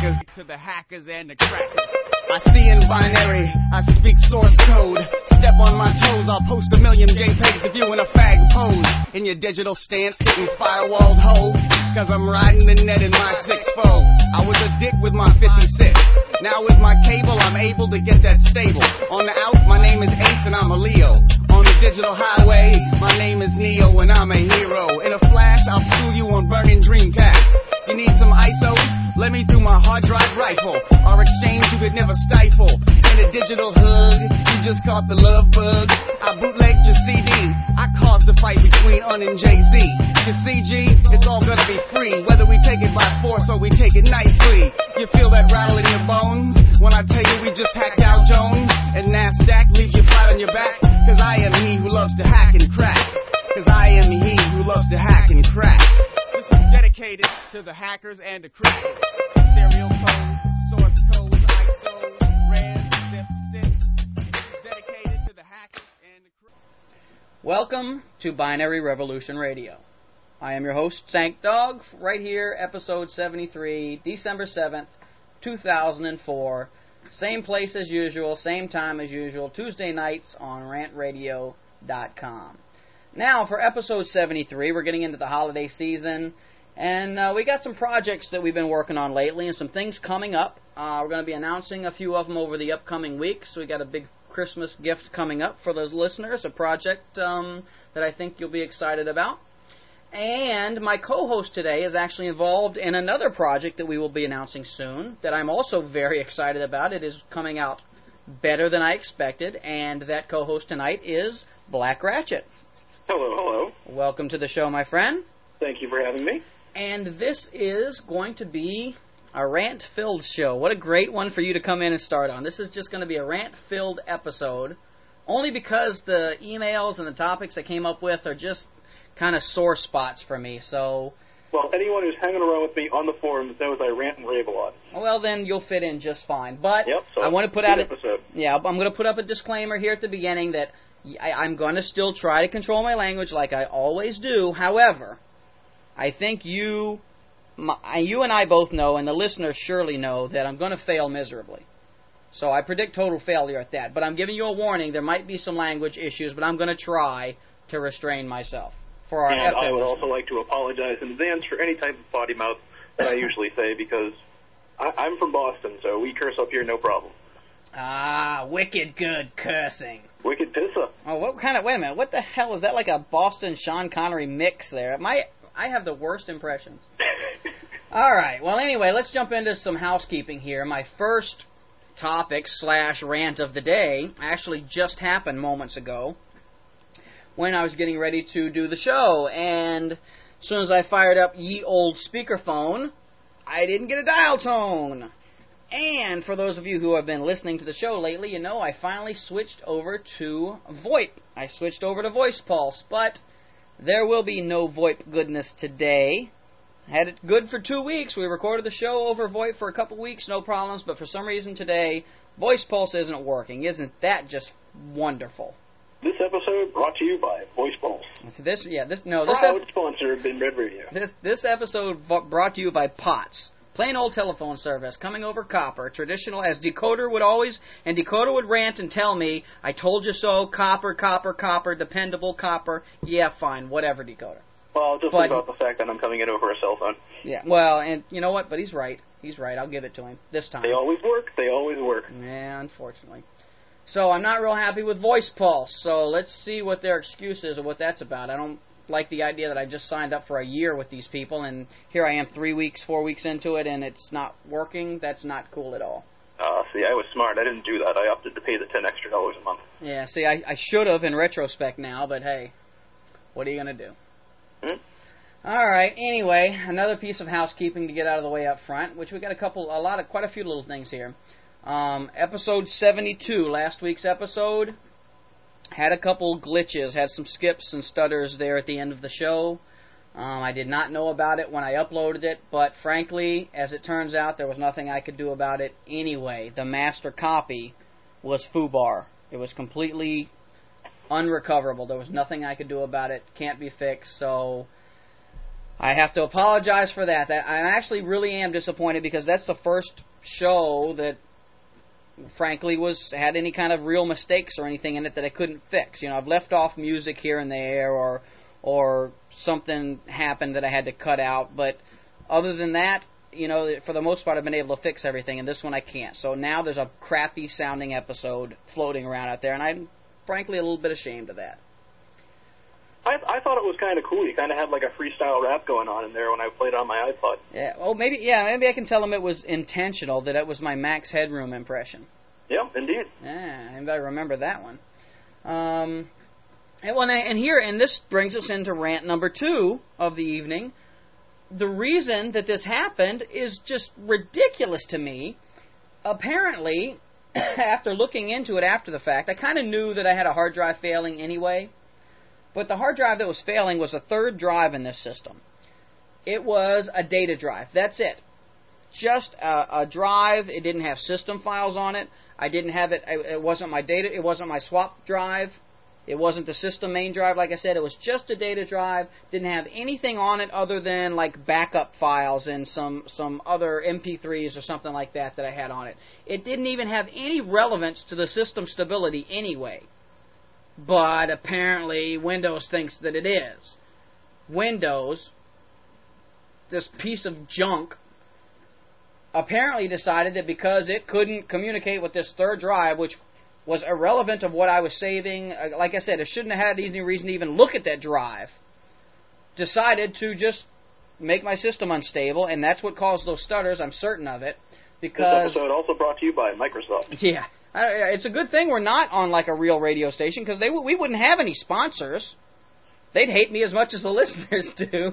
crackers. To the hackers and the crackers. I see in binary, I speak source code. Step on my toes, I'll post 1 million JPEGs if you in a fag pose. In your digital stance, getting firewalled hoe. Cause I'm riding the net in my 6-4. I was a dick with my 56. Now with my cable, I'm able to get that stable. On the out, my name is Ace and I'm a Leo. On the digital highway, my name is Neo and I'm a hero. In a flash, I'll sue you on burning Dreamcast. You need some ISOs? Let me through my hard drive rifle. Our exchange you could never stifle. In a digital hug, you just caught the love bug. I bootlegged your CD. I caused the fight between Un and Jay-Z. You see, G, it's all gonna be free. Whether we take it by force or we take it nicely. You feel that rattle in your bones when I tell you we just hacked out Jones? And NASDAQ leaves you flat on your back. Cause I am he who loves to hack and crack. Cause I am he who loves to hack and crack. This is dedicated to the hackers and the crackers. Serial codes, source codes, ISOs, res, zip, sits. This is dedicated to the hackers and the crackers. Welcome to Binary Revolution Radio. I am your host, Sank Dog, right here, episode 73, December 7th, 2004. Same place as usual, same time as usual, Tuesday nights on rantradio.com. Now, for episode 73, we're getting into the holiday season, and we got some projects that we've been working on lately and some things coming up. We're going to be announcing a few of them over the upcoming weeks. We got a big Christmas gift coming up for those listeners, a project that I think you'll be excited about. And my co-host today is actually involved in another project that we will be announcing soon that I'm also very excited about. It is coming out better than I expected, and that co-host tonight is Black Ratchet. Hello, hello. Welcome to the show, my friend. Thank you for having me. And this is going to be a rant-filled show. What a great one for you to come in and start on. This is just going to be a rant-filled episode, only because the emails and the topics I came up with are just kind of sore spots for me, so... Well, anyone who's hanging around with me on the forums knows I rant and rave a lot. Well, then you'll fit in just fine. But yep, so I want to put out I'm going to put up a disclaimer here at the beginning that I'm going to still try to control my language like I always do. However, I think you and I both know, and the listeners surely know, that I'm going to fail miserably. So I predict total failure at that. But I'm giving you a warning. There might be some language issues, but I'm going to try to restrain myself. For our and I would also like to apologize in advance for any type of potty mouth that I usually say, because I'm from Boston, so we curse up here no problem. Ah, wicked good cursing. Wicked pissa. Oh, wait a minute, what the hell is that, like a Boston Sean Connery mix there? I have the worst impressions. Alright, well anyway, let's jump into some housekeeping here. My first topic / rant of the day actually just happened moments ago when I was getting ready to do the show, and as soon as I fired up ye old speakerphone, I didn't get a dial tone. And for those of you who have been listening to the show lately, you know I finally switched over to VoIP. I switched over to Voice Pulse, but there will be no VoIP goodness today. I had it good for 2 weeks. We recorded the show over VoIP for a couple weeks, no problems, but for some reason today, Voice Pulse isn't working. Isn't that just wonderful? This episode brought to you by Voice Pulse. Proud sponsor of Bin Red Radio. This episode brought to you by POTS. Plain old telephone service, coming over copper, traditional, as Decoder would always, and Decoder would rant and tell me, I told you so, copper, copper, copper, dependable copper. Yeah, fine, whatever, Decoder. Well, just about the fact that I'm coming in over a cell phone. Yeah, well, and you know what, but he's right. I'll give it to him, this time. They always work. Yeah, unfortunately. So I'm not real happy with Voice Pulse, so let's see what their excuse is or what that's about. I don't like the idea that I just signed up for a year with these people, and here I am 4 weeks into it, and it's not working. That's not cool at all. See, I was smart. I didn't do that. I opted to pay the $10 extra a month. Yeah, see, I should have in retrospect now, but hey, what are you going to do? Alright, anyway, another piece of housekeeping to get out of the way up front, which we got quite a few little things here. Episode 72, last week's episode, had a couple glitches, had some skips and stutters there at the end of the show. I did not know about it when I uploaded it, but frankly, as it turns out, there was nothing I could do about it anyway. The master copy was FUBAR. It was completely unrecoverable. There was nothing I could do about it. Can't be fixed, so I have to apologize for that. I actually really am disappointed because that's the first show that, frankly, had any kind of real mistakes or anything in it that I couldn't fix. I've left off music here and there, or something happened that I had to cut out. But other than that, for the most part, I've been able to fix everything, and this one I can't. So now there's a crappy sounding episode floating around out there, and I'm frankly a little bit ashamed of that. I thought it was kind of cool. You kind of had like a freestyle rap going on in there when I played it on my iPod. Yeah. Oh, maybe I can tell him it was intentional, that it was my Max Headroom impression. Yeah, indeed. Yeah, I better remember that one. And this brings us into rant number 2 of the evening. The reason that this happened is just ridiculous to me. Apparently, after looking into it after the fact, I kind of knew that I had a hard drive failing anyway. But the hard drive that was failing was the third drive in this system. It was a data drive. That's it. Just a drive. It didn't have system files on it. I didn't have it. It wasn't my data. It wasn't my swap drive. It wasn't the system main drive, like I said. It was just a data drive. Didn't have anything on it other than like backup files and some other MP3s or something like that I had on it. It didn't even have any relevance to the system stability anyway. But apparently Windows thinks that it is. Windows, this piece of junk, apparently decided that because it couldn't communicate with this third drive, which was irrelevant of what I was saving, like I said, it shouldn't have had any reason to even look at that drive, decided to just make my system unstable, and that's what caused those stutters, I'm certain of it. Because this episode also brought to you by Microsoft. Yeah. It's a good thing we're not on like a real radio station, because we wouldn't have any sponsors. They'd hate me as much as the listeners do.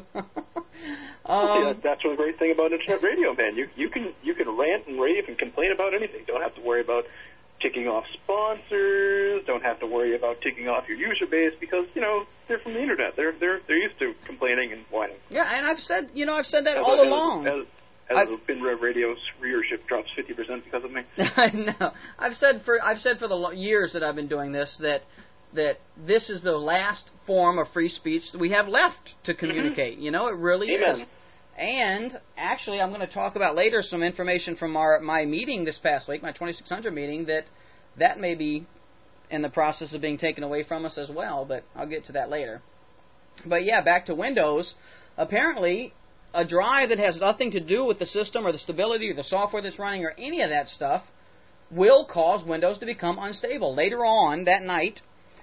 That's the great thing about internet radio, man. You can rant and rave and complain about anything. Don't have to worry about ticking off sponsors. Don't have to worry about ticking off your user base because they're from the internet. They're used to complaining and whining. Yeah, and I've said that all along. As FinRev Radio's readership drops 50% because of me. I know. I've said for the years that I've been doing this that this is the last form of free speech that we have left to communicate. Mm-hmm. It really Amen. is. And actually, I'm going to talk about later some information from my meeting this past week, my 2600 meeting, that may be in the process of being taken away from us as well. But I'll get to that later. But yeah, back to Windows. Apparently, a drive that has nothing to do with the system or the stability or the software that's running or any of that stuff will cause Windows to become unstable. Later on that night,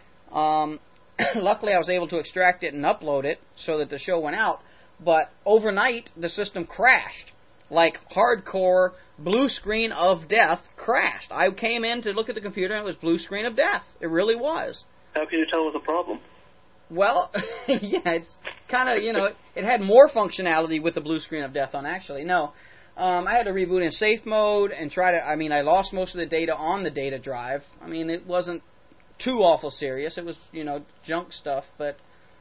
luckily I was able to extract it and upload it so that the show went out, but overnight the system crashed. Like hardcore blue screen of death crashed. I came in to look at the computer and it was blue screen of death. It really was. How can you tell it was a problem? Well, yeah, it's kind of, it had more functionality with the blue screen of death on, actually. No, I had to reboot in safe mode and I lost most of the data on the data drive. It wasn't too awful serious. It was, junk stuff, but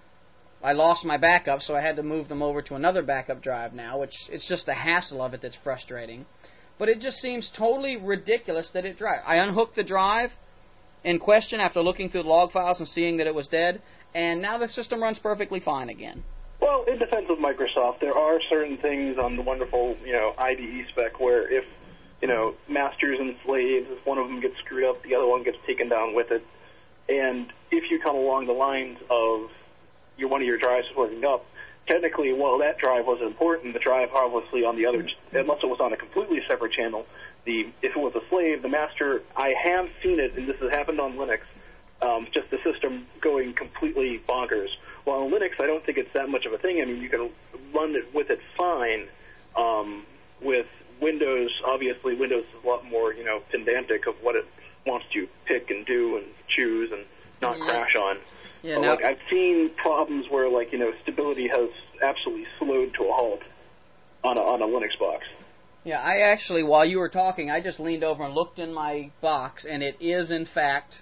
I lost my backup, so I had to move them over to another backup drive now, which it's just the hassle of it that's frustrating. But it just seems totally ridiculous that it drives. I unhooked the drive in question after looking through the log files and seeing that it was dead, and now the system runs perfectly fine again. Well, in defense of Microsoft, there are certain things on the wonderful, IDE spec where if, masters and slaves, if one of them gets screwed up, the other one gets taken down with it. And if you come along the lines of one of your drives is working up, technically, while that drive wasn't important, the drive obviously on the other, unless it was on a completely separate channel, if it was a slave, the master, I have seen it, and this has happened on Linux, just the system going completely bonkers. Well, on Linux, I don't think it's that much of a thing. You can run it with it fine. With Windows, obviously, Windows is a lot more, pedantic of what it wants to pick and do and choose and not crash on. Yeah, but, I've seen problems where, stability has absolutely slowed to a halt on a Linux box. Yeah, I actually, while you were talking, I just leaned over and looked in my box, and it is, in fact,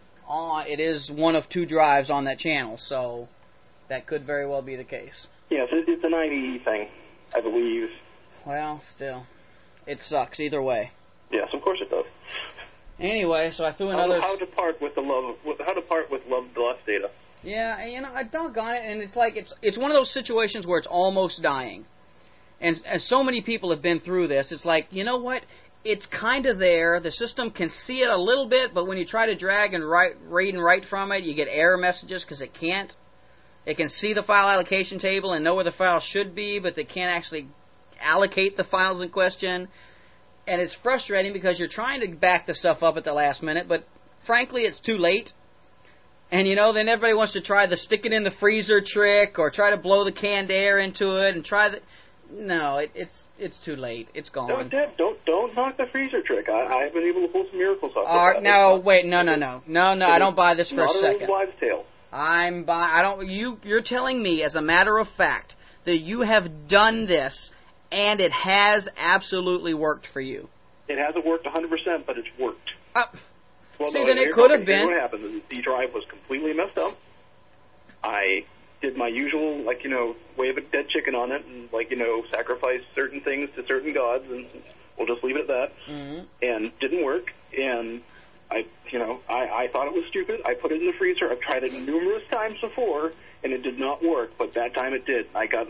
it is one of 2 drives on that channel, so that could very well be the case. Yes, it's an IDE thing, I believe. Well, still, it sucks either way. Yes, of course it does. Anyway, so I threw another. How to part with loved lost data. Yeah, and I doggone it, and it's like it's one of those situations where it's almost dying, and so many people have been through this. It's like, you know what? It's kind of there. The system can see it a little bit, but when you try to drag and read and write from it, you get error messages because it can't. It can see the file allocation table and know where the file should be, but they can't actually allocate the files in question. And it's frustrating because you're trying to back the stuff up at the last minute, but frankly, it's too late. And, then everybody wants to try the stick it in the freezer trick or try to blow the canned air into it and try the... No, it's too late. It's gone. Don't knock the freezer trick. I've been able to pull some miracles off. No, I don't buy this for a second. Not a wives' tale. You're telling me, as a matter of fact, that you have done this and it has absolutely worked for you. It hasn't worked 100%, but it's worked. Then it could have been. What happened? The D drive was completely messed up. I did my usual, wave a dead chicken on it and, sacrifice certain things to certain gods, and we'll just leave it at that. Mm-hmm. And didn't work, and I thought it was stupid. I put it in the freezer. I've tried it numerous times before, and it did not work, but that time it did.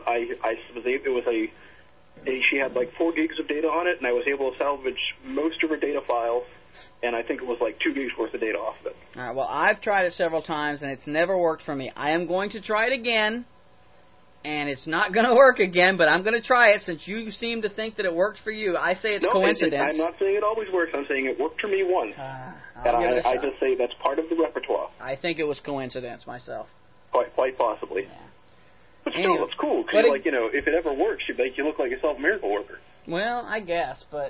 She had 4 gigs of data on it, and I was able to salvage most of her data files, and I think it was 2 gigs worth of data off of it. All right, well, I've tried it several times, and it's never worked for me. I am going to try it again, and it's not going to work again, but I'm going to try it since you seem to think that it worked for you. I say it's coincidence. I'm not saying it always works. I'm saying it worked for me once. I just say that's part of the repertoire. I think it was coincidence myself. Quite possibly. Yeah. But still, it's cool, because, if it ever works, you look like a self-miracle worker. Well, I guess, but...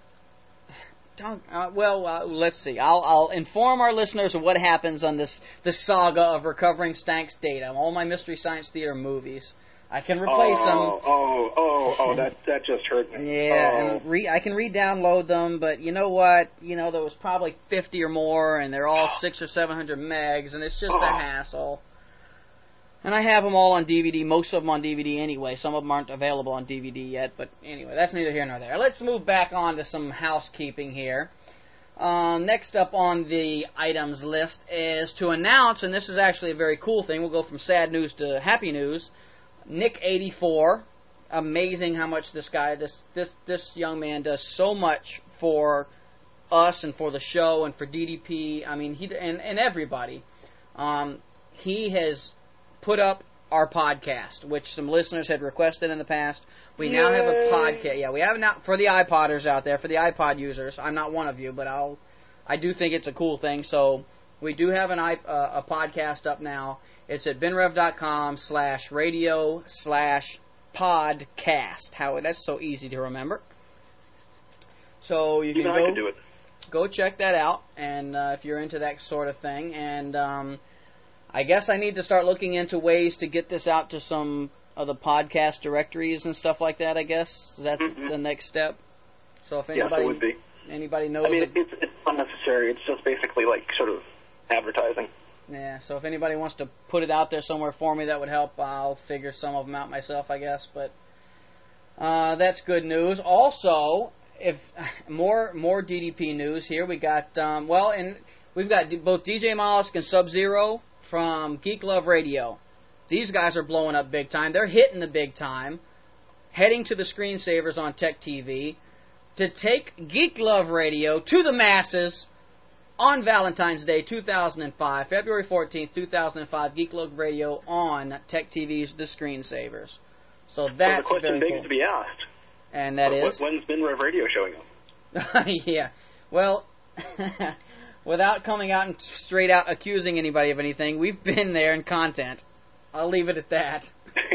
let's see. I'll inform our listeners of what happens on this saga of recovering Stank's data. All my Mystery Science Theater movies. I can replace them. That just hurt me. Yeah, and I can re-download them, but you know what? There was probably 50 or more, and they're all 600 or 700 megs, and it's just a hassle. And I have them all on DVD, most of them on DVD anyway. Some of them aren't available on DVD yet, but anyway, that's neither here nor there. Let's move back on to some housekeeping here. Next up on the items list is to announce, and this is actually a very cool thing, we'll go from sad news to happy news, Nick84. Amazing how much this guy, this young man does so much for us and for the show and for DDP. I mean, and everybody. He has put up our podcast, which some listeners had requested in the past. We now have a podcast. Yeah, we have now for the iPodders out there, for the iPod users. I'm not one of you, but I do think it's a cool thing. So we do have a podcast up now. It's at benrev.com/radio/podcast. That's so easy to remember. So you can go check that out, and if you're into that sort of thing, and I guess I need to start looking into ways to get this out to some of the podcast directories and stuff like that, I guess. Is that the next step? So if anybody, it would be. Anybody knows... I mean, it's unnecessary. It's just basically sort of advertising. Yeah, so if anybody wants to put it out there somewhere for me, that would help. I'll figure some of them out myself, I guess. But that's good news. Also, if more DDP news here, we got, and we've got both DJ Mollusk and Sub-Zero from Geek Love Radio. These guys are blowing up big time. They're hitting the big time, heading to the screensavers on Tech TV to take Geek Love Radio to the masses on Valentine's Day 2005, February 14th, 2005, Geek Love Radio on Tech TV's The Screensavers. So that's the question very begs cool. to be asked. And that is? When's BinRev Radio showing up? Yeah. Well... Without coming out and straight out accusing anybody of anything, we've been there in content. I'll leave it at that.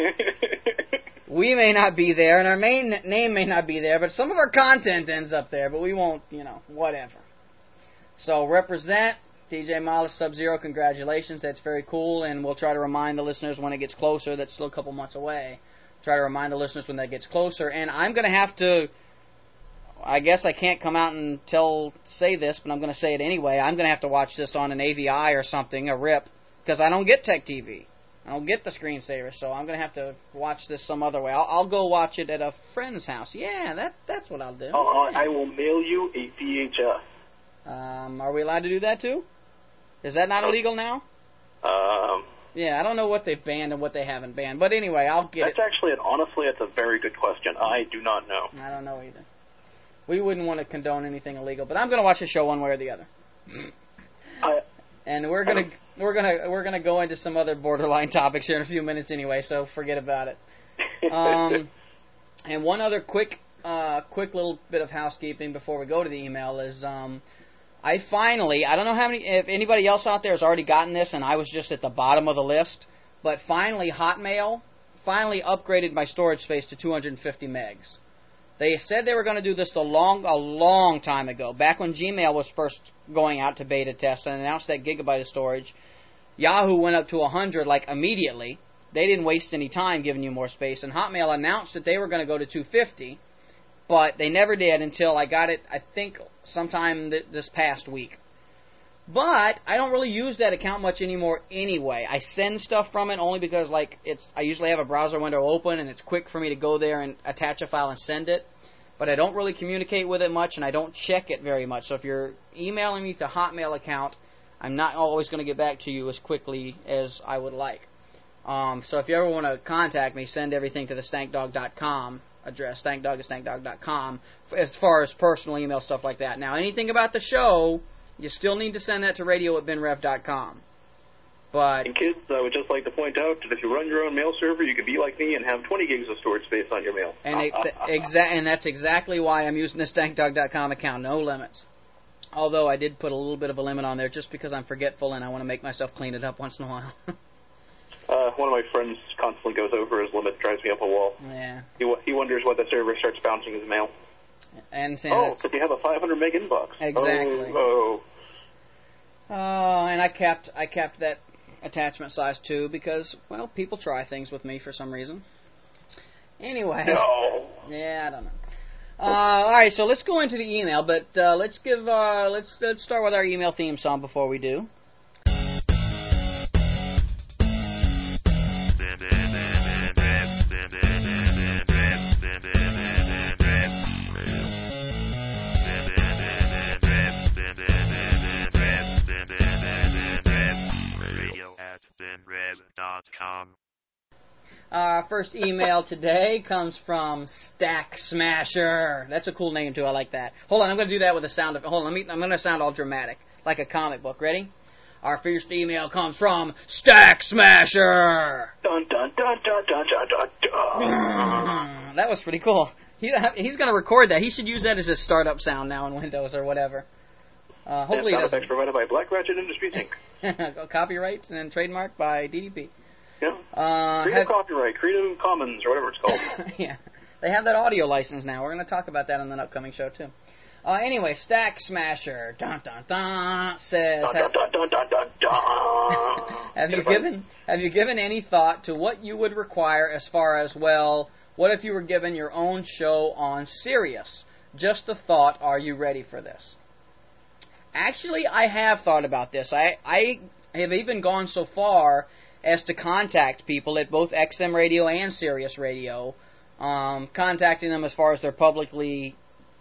We may not be there, and our main name may not be there, but some of our content ends up there, but we won't, whatever. So represent DJ Mollusk, Sub-Zero, congratulations. That's very cool, and we'll try to remind the listeners when it gets closer. That's still a couple months away. Try to remind the listeners when that gets closer. And I'm going to have to... I guess I can't come out and say this, but I'm going to say it anyway. I'm going to have to watch this on an AVI or something, a RIP, because I don't get Tech TV. I don't get the screensaver, so I'm going to have to watch this some other way. I'll go watch it at a friend's house. Yeah, that's what I'll do. I will mail you a VHS. Are we allowed to do that too? Is that not illegal now? Yeah, I don't know what they've banned and what they haven't banned. But anyway, I'll get That's actually, honestly, that's a very good question. I do not know. I don't know either. We wouldn't want to condone anything illegal, but I'm going to watch the show one way or the other. And we're gonna go into some other borderline topics here in a few minutes anyway, so forget about it. And one other quick little bit of housekeeping before we go to the email is I don't know if anybody else out there has already gotten this, and I was just at the bottom of the list, but finally Hotmail upgraded my storage space to 250 megs. They said they were going to do this a long time ago, back when Gmail was first going out to beta test and announced that gigabyte of storage. Yahoo went up to 100 immediately. They didn't waste any time giving you more space, and Hotmail announced that they were going to go to 250, but they never did until I got it, I think, sometime this past week. But I don't really use that account much anymore anyway. I send stuff from it only because I usually have a browser window open and it's quick for me to go there and attach a file and send it. But I don't really communicate with it much and I don't check it very much. So if you're emailing me to Hotmail account, I'm not always going to get back to you as quickly as I would like. So if you ever want to contact me, send everything to the stankdog.com address, stankdog@stankdog.com, as far as personal email, stuff like that. Now, anything about the show, you still need to send that to radio@benrev.com. But and kids, I would just like to point out that if you run your own mail server, you could be like me and have 20 gigs of storage space on your mail. And that's exactly why I'm using the stankdog.com account, no limits. Although I did put a little bit of a limit on there just because I'm forgetful and I want to make myself clean it up once in a while. One of my friends constantly goes over his limit, drives me up a wall. Yeah. He wonders why the server starts bouncing his mail. And because you have a 500 meg inbox. Exactly. And I kept that attachment size too because, well, people try things with me for some reason. Anyway. No. Yeah, I don't know. All right, so let's go into the email, but let's start with our email theme song before we do. Our first email today comes from Stack Smasher. That's a cool name too. I like that. Hold on, I'm going to do that with a sound. I'm going to sound all dramatic, like a comic book. Ready? Our first email comes from Stack Smasher. Dun dun dun dun dun dun dun dun. That was pretty cool. He's going to record that. He should use that as his startup sound now in Windows or whatever. Hopefully, sound effects provided by Black Ratchet Industries Inc. Copyright and trademark by DDP. Yeah. Creative copyright, Creative Commons, or whatever it's called. Yeah. They have that audio license now. We're going to talk about that in an upcoming show, too. Anyway, Stack Smasher, dun dun dun, says, dun dun dun dun dun dun. Have you given any thought to what you would require as far as, well, what if you were given your own show on Sirius? Just a thought, are you ready for this? Actually, I have thought about this. I have even gone so far as to contact people at both XM Radio and Sirius Radio, contacting them as far as their publicly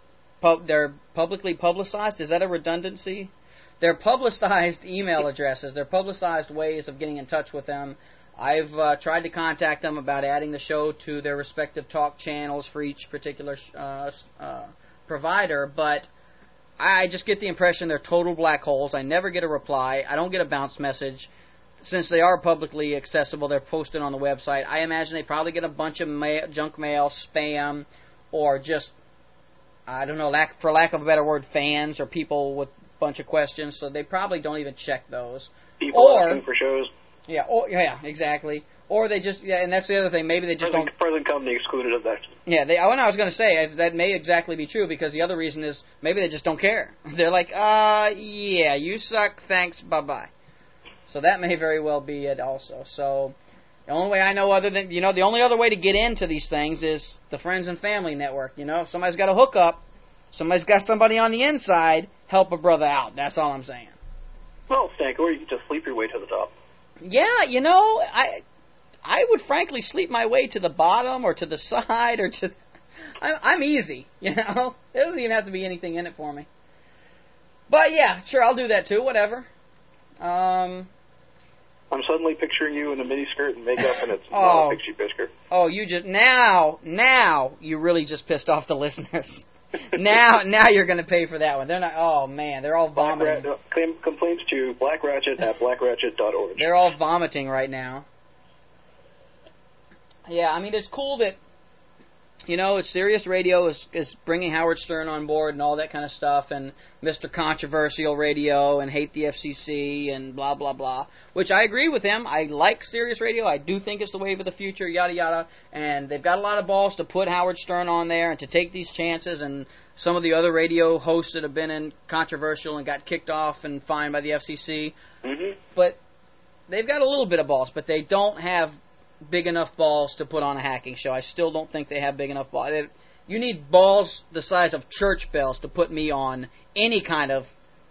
publicized. Is that a redundancy? Their publicized email addresses, their publicized ways of getting in touch with them. I've tried to contact them about adding the show to their respective talk channels for each particular provider, but I just get the impression they're total black holes. I never get a reply. I don't get a bounce message. Since they are publicly accessible, they're posted on the website. I imagine they probably get a bunch of junk mail, spam, or just, I don't know, for lack of a better word, fans or people with a bunch of questions. So they probably don't even check those. People asking for shows. Yeah, exactly. Or they just, and that's the other thing. Maybe they just don't. Present company excluded of that. Yeah, what I was going to say, that may exactly be true, because the other reason is maybe they just don't care. They're like, yeah, you suck, thanks, bye-bye. So that may very well be it also. So the only way I know the only other way to get into these things is the Friends and Family Network. If somebody's got a hookup, somebody's got somebody on the inside, help a brother out. That's all I'm saying. Well, Stank, or you can just sleep your way to the top. Yeah, I would frankly sleep my way to the bottom or to the side or to... I'm easy, There doesn't even have to be anything in it for me. But yeah, sure, I'll do that too. Whatever. I'm suddenly picturing you in a miniskirt and makeup, and it's not a pixie picture. Oh, you just now you really just pissed off the listeners. now you're going to pay for that one. They're not. Oh man, they're all vomiting. Complaints to blackratchet@blackratchet.org. They're all vomiting right now. Yeah, I mean it's cool that Sirius Radio is bringing Howard Stern on board and all that kind of stuff, and Mr. Controversial Radio and Hate the FCC and blah, blah, blah, which I agree with him. I like Sirius Radio. I do think it's the wave of the future, yada, yada, and they've got a lot of balls to put Howard Stern on there and to take these chances, and some of the other radio hosts that have been in Controversial and got kicked off and fined by the FCC. Mm-hmm. But they've got a little bit of balls, but they don't have big enough balls to put on a hacking show. I still don't think they have big enough balls. You need balls the size of church bells to put me on any kind of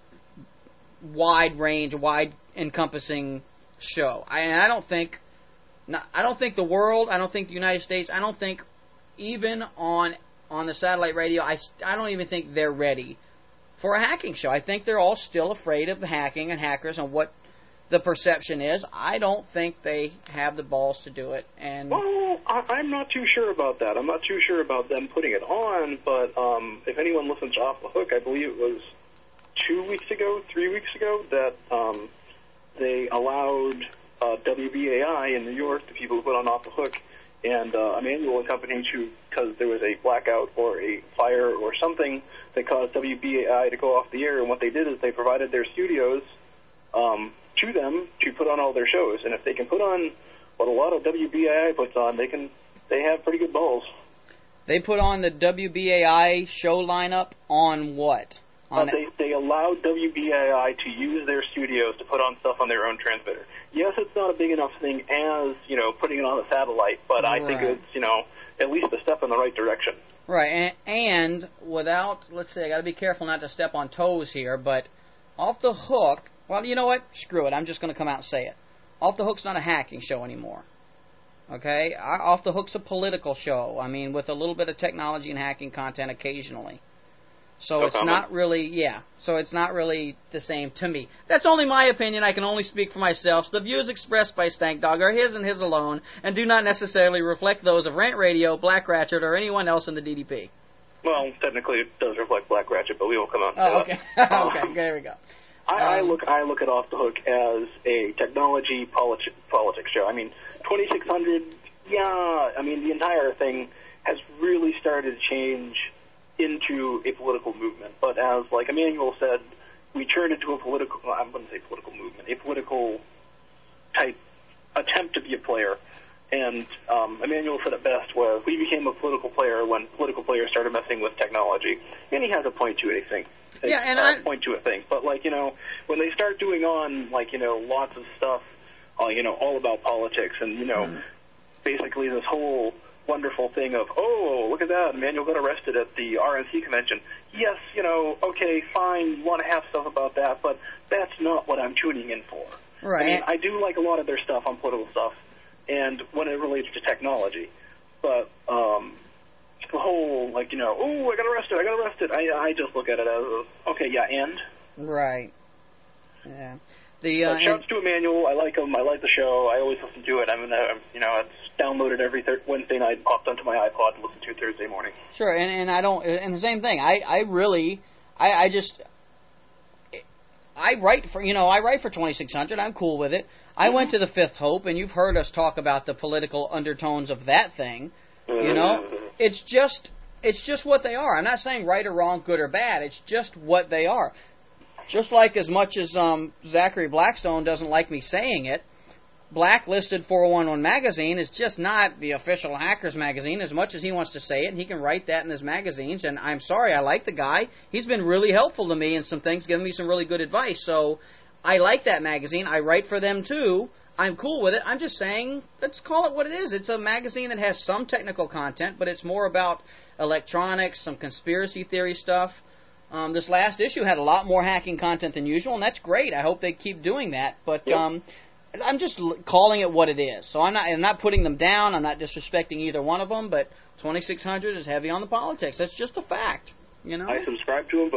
wide range, wide encompassing show. I don't think the world, I don't think the United States, I don't think even on the satellite radio, I don't even think they're ready for a hacking show. I think they're all still afraid of hacking and hackers and what the perception is. I don't think they have the balls to do it. And well, I'm not too sure about that. I'm not too sure about them putting it on, but if anyone listens to Off the Hook, I believe it was 3 weeks ago, that they allowed WBAI in New York, the people who put on Off the Hook, and Emmanuel and company, because there was a blackout or a fire or something that caused WBAI to go off the air, and what they did is they provided their studios to them to put on all their shows, and if they can put on what a lot of WBAI puts on, they have pretty good balls. They put on the WBAI show lineup on what? They allowed WBAI to use their studios to put on stuff on their own transmitter. Yes, it's not a big enough thing as putting it on a satellite, but I think it's at least a step in the right direction. Right, and without, let's say, I got to be careful not to step on toes here, but Off the Hook. Well, you know what? Screw it. I'm just going to come out and say it. Off the Hook's not a hacking show anymore. Okay? Off the Hook's a political show. I mean, with a little bit of technology and hacking content occasionally. So it's not really, so it's not really the same to me. That's only my opinion. I can only speak for myself. The views expressed by Stank Dog are his and his alone, and do not necessarily reflect those of Rant Radio, Black Ratchet, or anyone else in the DDP. Well, technically it does reflect Black Ratchet, but we won't come out and say that. Okay, there we go. I look at Off the Hook as a technology politics show. I mean, 2600, the entire thing has really started to change into a political movement. But as, like Emmanuel said, we turned into a political movement, a political type attempt to be a player. And Emmanuel said it best, where we became a political player when political players started messing with technology. And he has a point to it, I think. Point to it thing. But, when they start doing on, lots of stuff, all about politics and, basically this whole wonderful thing of, oh, look at that, Emmanuel got arrested at the RNC convention. Yes, okay, fine, you want to have stuff about that, but that's not what I'm tuning in for. Right. I mean, I do like a lot of their stuff on political stuff, and when it relates to technology. But, the whole, oh, I got arrested, I just look at it as, okay, yeah, and? Right. Yeah. Shouts to Emmanuel. I like him. I like the show. I always listen to it. It's downloaded every Wednesday night, popped onto my iPod and listened to it Thursday morning. Sure, and I don't, and the same thing. I write for 2600. I'm cool with it. I went to the Fifth Hope, and you've heard us talk about the political undertones of that thing. It's just what they are. I'm not saying right or wrong, good or bad. It's just what they are. Just like as much as Zachary Blackstone doesn't like me saying it, Blacklisted 411 magazine is just not the official Hackers magazine as much as he wants to say it, and he can write that in his magazines, and I'm sorry, I like the guy. He's been really helpful to me in some things, giving me some really good advice, so I like that magazine. I write for them too. I'm cool with it. I'm just saying, let's call it what it is. It's a magazine that has some technical content, but it's more about electronics, some conspiracy theory stuff. This last issue had a lot more hacking content than usual, and that's great. I hope they keep doing that. But I'm just calling it what it is. So I'm not putting them down. I'm not disrespecting either one of them. But 2600 is heavy on the politics. That's just a fact. I subscribe to them both.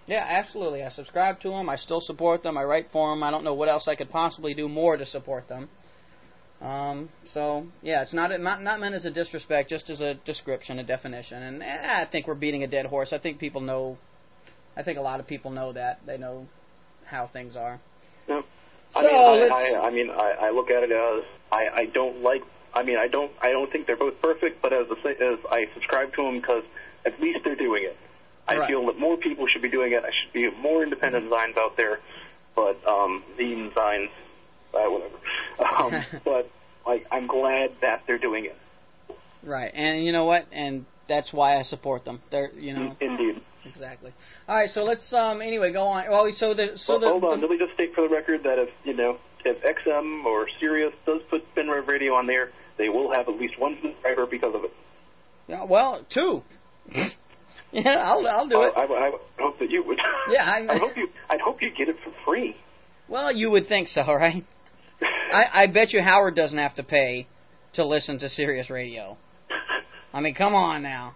Yeah, absolutely. I subscribe to them. I still support them. I write for them. I don't know what else I could possibly do more to support them. So, yeah, it's not meant as a disrespect, just as a description, a definition. And I think we're beating a dead horse. I think people know. I think a lot of people know that. They know how things are. Yeah. So I look at it as I don't think they're both perfect, but as I subscribe to them because at least they're doing it. I feel that more people should be doing it. I should be more independent designs out there, but zine designs, whatever. But I'm glad that they're doing it. Right, and you know what? And that's why I support them. They're Indeed. Exactly. All right, so let's anyway go on. Well, hold on. Let me just state for the record that if XM or Sirius does put Spinrev Radio on there, they will have at least one subscriber because of it. Yeah, well, 2. Yeah, I'll do it. I hope that you would. Yeah, I'd hope you get it for free. Well, you would think so, right? I bet you Howard doesn't have to pay to listen to Sirius Radio. I mean, come on now.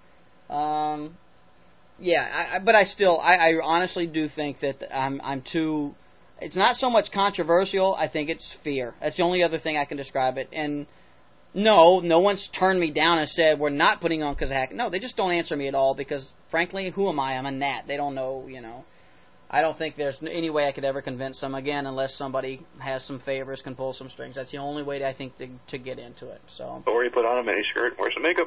Yeah, but I honestly do think that I'm too. It's not so much controversial. I think it's fear. That's the only other thing I can describe it. And no one's turned me down and said we're not putting on because of hacking. No, they just don't answer me at all because, frankly, who am I? I'm a gnat. They don't know, I don't think there's any way I could ever convince them again unless somebody has some favors, can pull some strings. That's the only way I think to get into it. So. Or you put on a miniskirt and wear some makeup.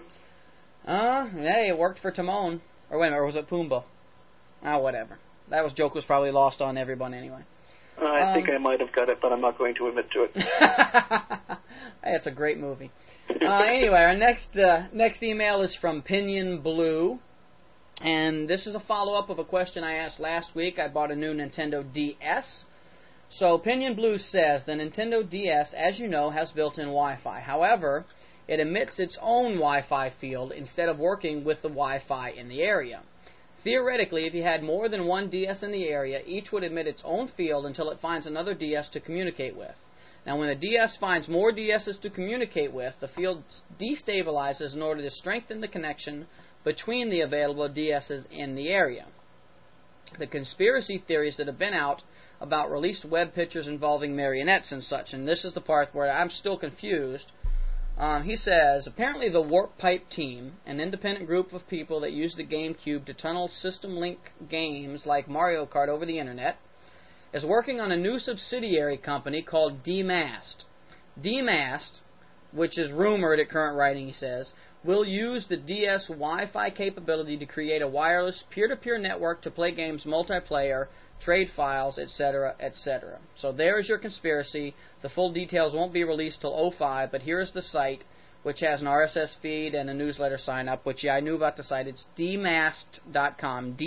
Hey, it worked for Timon. Or wait a minute, or was it Pumbaa? Whatever. That joke was probably lost on everyone anyway. I think I might have got it, but I'm not going to admit to it. Hey, it's a great movie. Anyway, our next email is from Pinion Blue, and this is a follow-up of a question I asked last week. I bought a new Nintendo DS. So Pinion Blue says, the Nintendo DS, as you know, has built-in Wi-Fi. However, it emits its own Wi-Fi field instead of working with the Wi-Fi in the area. Theoretically, if you had more than one DS in the area, each would emit its own field until it finds another DS to communicate with. Now, when the DS finds more DSs to communicate with, the field destabilizes in order to strengthen the connection between the available DSs in the area. The conspiracy theories that have been out about released web pictures involving marionettes and such, and this is the part where I'm still confused. He says, apparently the Warp Pipe team, an independent group of people that use the GameCube to tunnel System Link games like Mario Kart over the internet, is working on a new subsidiary company called DMAST. DMAST, which is rumored at current writing, he says, will use the DS Wi-Fi capability to create a wireless peer-to-peer network to play games multiplayer, trade files, etc., etc. So there's your conspiracy. The full details won't be released till 2005, but here's the site, which has an RSS feed and a newsletter sign-up, which, I knew about the site. It's dmasked.com,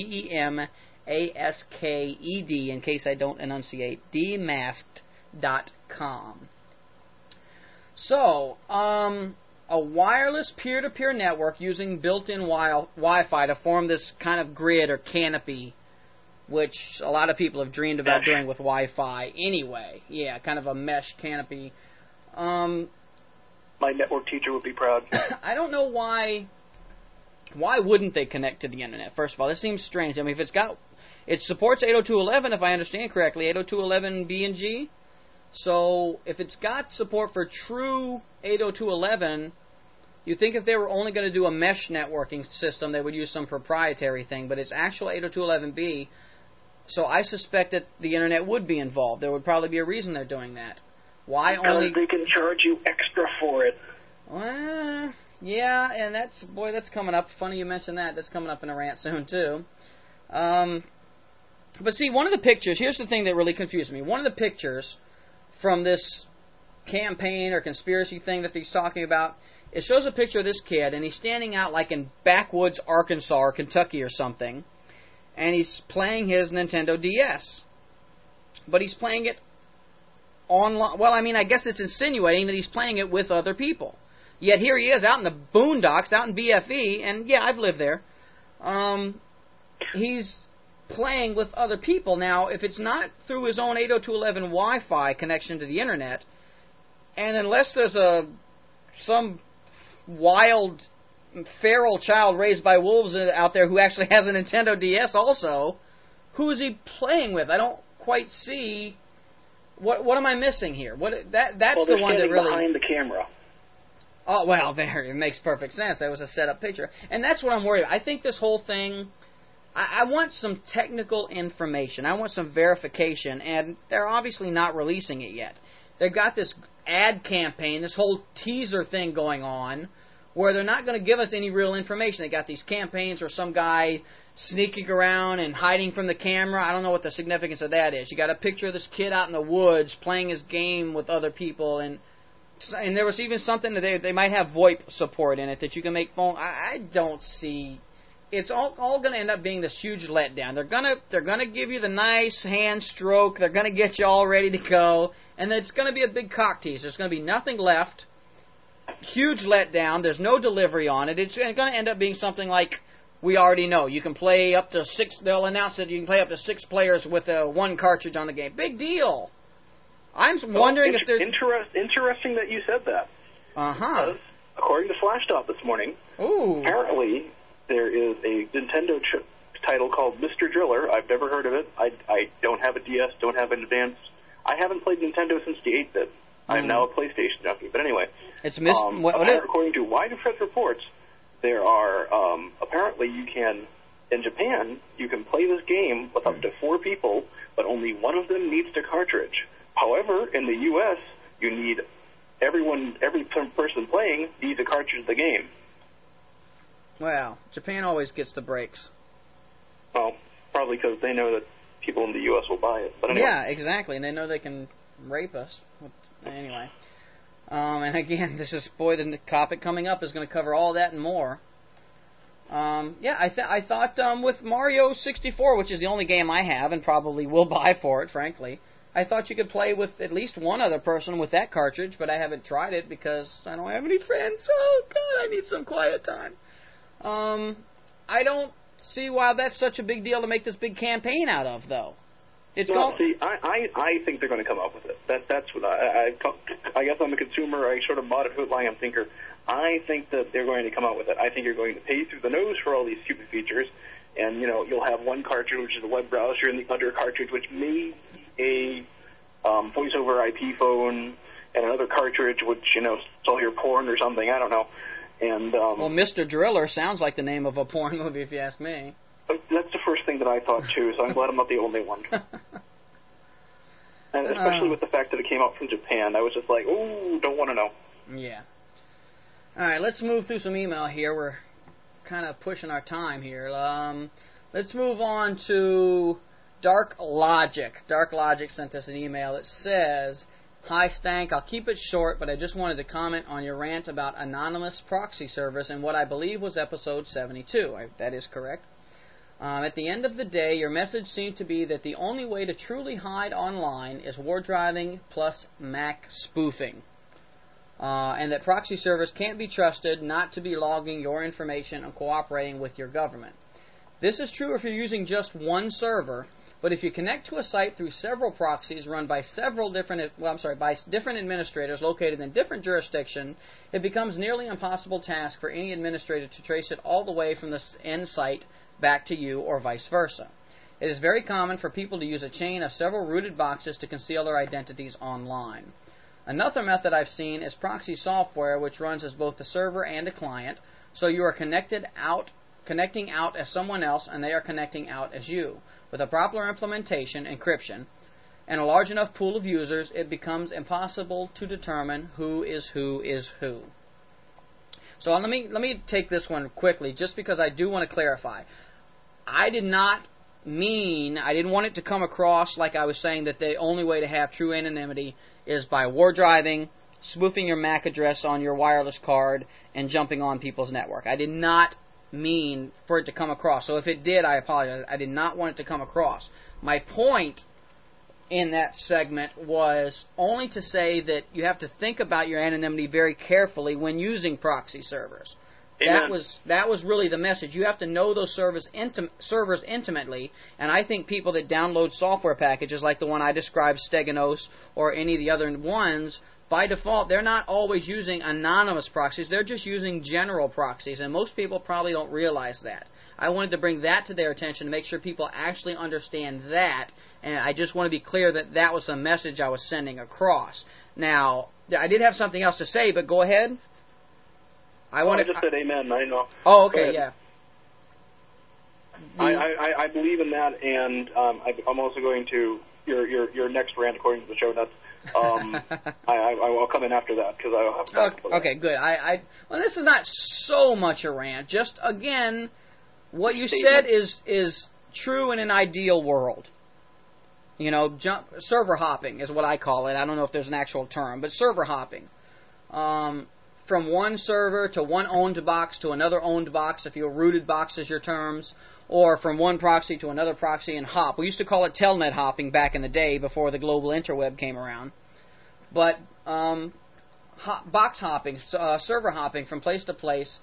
DEMASKED, in case I don't enunciate, dmasked.com. So, a wireless peer-to-peer network using built-in Wi-Fi to form this kind of grid or canopy, which a lot of people have dreamed about doing with Wi-Fi anyway. Yeah, kind of a mesh canopy. My network teacher would be proud. I don't know why. Why wouldn't they connect to the internet? First of all, this seems strange. I mean, it supports 802.11, if I understand correctly, 802.11b and G. So if it's got support for true 802.11, you'd think if they were only going to do a mesh networking system, they would use some proprietary thing. But it's actual 802.11b. So I suspect that the internet would be involved. There would probably be a reason they're doing that. Why only? Because they can charge you extra for it. Well, yeah, and that's coming up. Funny you mentioned that. That's coming up in a rant soon too. But see, one of the pictures. Here's the thing that really confused me. One of the pictures from this campaign or conspiracy thing that he's talking about, it shows a picture of this kid, and he's standing out like in backwoods Arkansas or Kentucky or something. And he's playing his Nintendo DS. But he's playing it online. Well, I mean, I guess it's insinuating that he's playing it with other people. Yet here he is out in the boondocks, out in BFE, and yeah, I've lived there. He's playing with other people. Now, if it's not through his own 802.11 Wi-Fi connection to the internet, and unless there's some wild feral child raised by wolves out there who actually has a Nintendo DS also, who is he playing with? I don't quite see what am I missing here? That's the one that really behind the camera. Oh, well, there, it makes perfect sense. That was a set-up picture. And that's what I'm worried about. I think this whole thing, I want some technical information. I want some verification, and they're obviously not releasing it yet. They've got this ad campaign, this whole teaser thing going on, where they're not going to give us any real information. They got these campaigns where some guy sneaking around and hiding from the camera. I don't know what the significance of that is. You got a picture of this kid out in the woods playing his game with other people, and there was even something that they might have VoIP support in it that you can make phone. I don't see. It's all going to end up being this huge letdown. They're gonna give you the nice hand stroke. They're gonna get you all ready to go, and it's gonna be a big cock tease. There's gonna be nothing left. Huge letdown. There's no delivery on it. It's going to end up being something like we already know. You can play up to 6. They'll announce that you can play up to 6 players with one cartridge on the game. Big deal. I'm wondering if there's interesting that you said that. Uh-huh. According to Slashdot this morning, apparently there is a Nintendo title called Mr. Driller. I've never heard of it. I don't have a DS, don't have an Advance. I haven't played Nintendo since the 8-bit. I'm now a PlayStation junkie. But anyway, it's according to Widespread reports, there are apparently you can in Japan you can play this game with up to 4 people, but only one of them needs the cartridge. However, in the U.S., you need every person playing needs a cartridge of the game. Well, Japan always gets the breaks. Well, probably because they know that people in the U.S. will buy it. But anyway. Yeah, exactly, and they know they can rape us. Anyway. And again, the topic coming up is going to cover all that and more. I thought with Mario 64, which is the only game I have and probably will buy for it, frankly, I thought you could play with at least one other person with that cartridge, but I haven't tried it because I don't have any friends. Oh, God, I need some quiet time. I don't see why that's such a big deal to make this big campaign out of, though. I think they're going to come up with it. That's what I guess I'm a consumer. I sort of bought it hook, line, and sinker. I think that they're going to come out with it. I think you're going to pay through the nose for all these stupid features, and you'll have one cartridge which is a web browser, and the other cartridge which may be a voice over IP phone, and another cartridge which stole your porn or something. I don't know. And well, Mr. Driller sounds like the name of a porn movie, if you ask me. That's the first thing that I thought, too, so I'm glad I'm not the only one. And especially with the fact that it came out from Japan, I was just like, ooh, don't want to know. Yeah. All right, let's move through some email here. We're kind of pushing our time here. Let's move on to Dark Logic. Dark Logic sent us an email. It says, "Hi, Stank. I'll keep it short, but I just wanted to comment on your rant about anonymous proxy servers and what I believe was episode 72. That is correct. At the end of the day, your message seemed to be that the only way to truly hide online is war driving plus Mac spoofing. And that proxy servers can't be trusted not to be logging your information and cooperating with your government. This is true if you're using just one server, but if you connect to a site through several proxies run by by different administrators located in different jurisdictions, it becomes nearly an impossible task for any administrator to trace it all the way from the end site back to you or vice versa. It is very common for people to use a chain of several rooted boxes to conceal their identities online. Another method I've seen is proxy software, which runs as both a server and a client, so you are connecting out as someone else and they are connecting out as you. With a proper implementation, encryption, and a large enough pool of users, it becomes impossible to determine who is who is who. So let me take this one quickly, just because I do want to clarify. I didn't want it to come across like I was saying that the only way to have true anonymity is by war driving, spoofing your MAC address on your wireless card, and jumping on people's network. I did not mean for it to come across. So if it did, I apologize. I did not want it to come across. My point in that segment was only to say that you have to think about your anonymity very carefully when using proxy servers. Amen. That was really the message. You have to know those servers intimately, and I think people that download software packages like the one I described, Steganos, or any of the other ones, by default, they're not always using anonymous proxies. They're just using general proxies, and most people probably don't realize that. I wanted to bring that to their attention to make sure people actually understand that, and I just want to be clear that that was the message I was sending across. Now, I did have something else to say, but go ahead. I just said amen. I know. Oh, okay, yeah. I believe in that, and I'm also going to your next rant according to the show notes. I will come in after that because I'll have to talk about okay, good. Well, this is not so much a rant. Just again, what you said is true in an ideal world. You know, server hopping is what I call it. I don't know if there's an actual term, but server hopping. From one server to one owned box to another owned box, if your rooted box is your terms, or from one proxy to another proxy and hop. We used to call it telnet hopping back in the day before the global interweb came around. But box hopping, server hopping from place to place,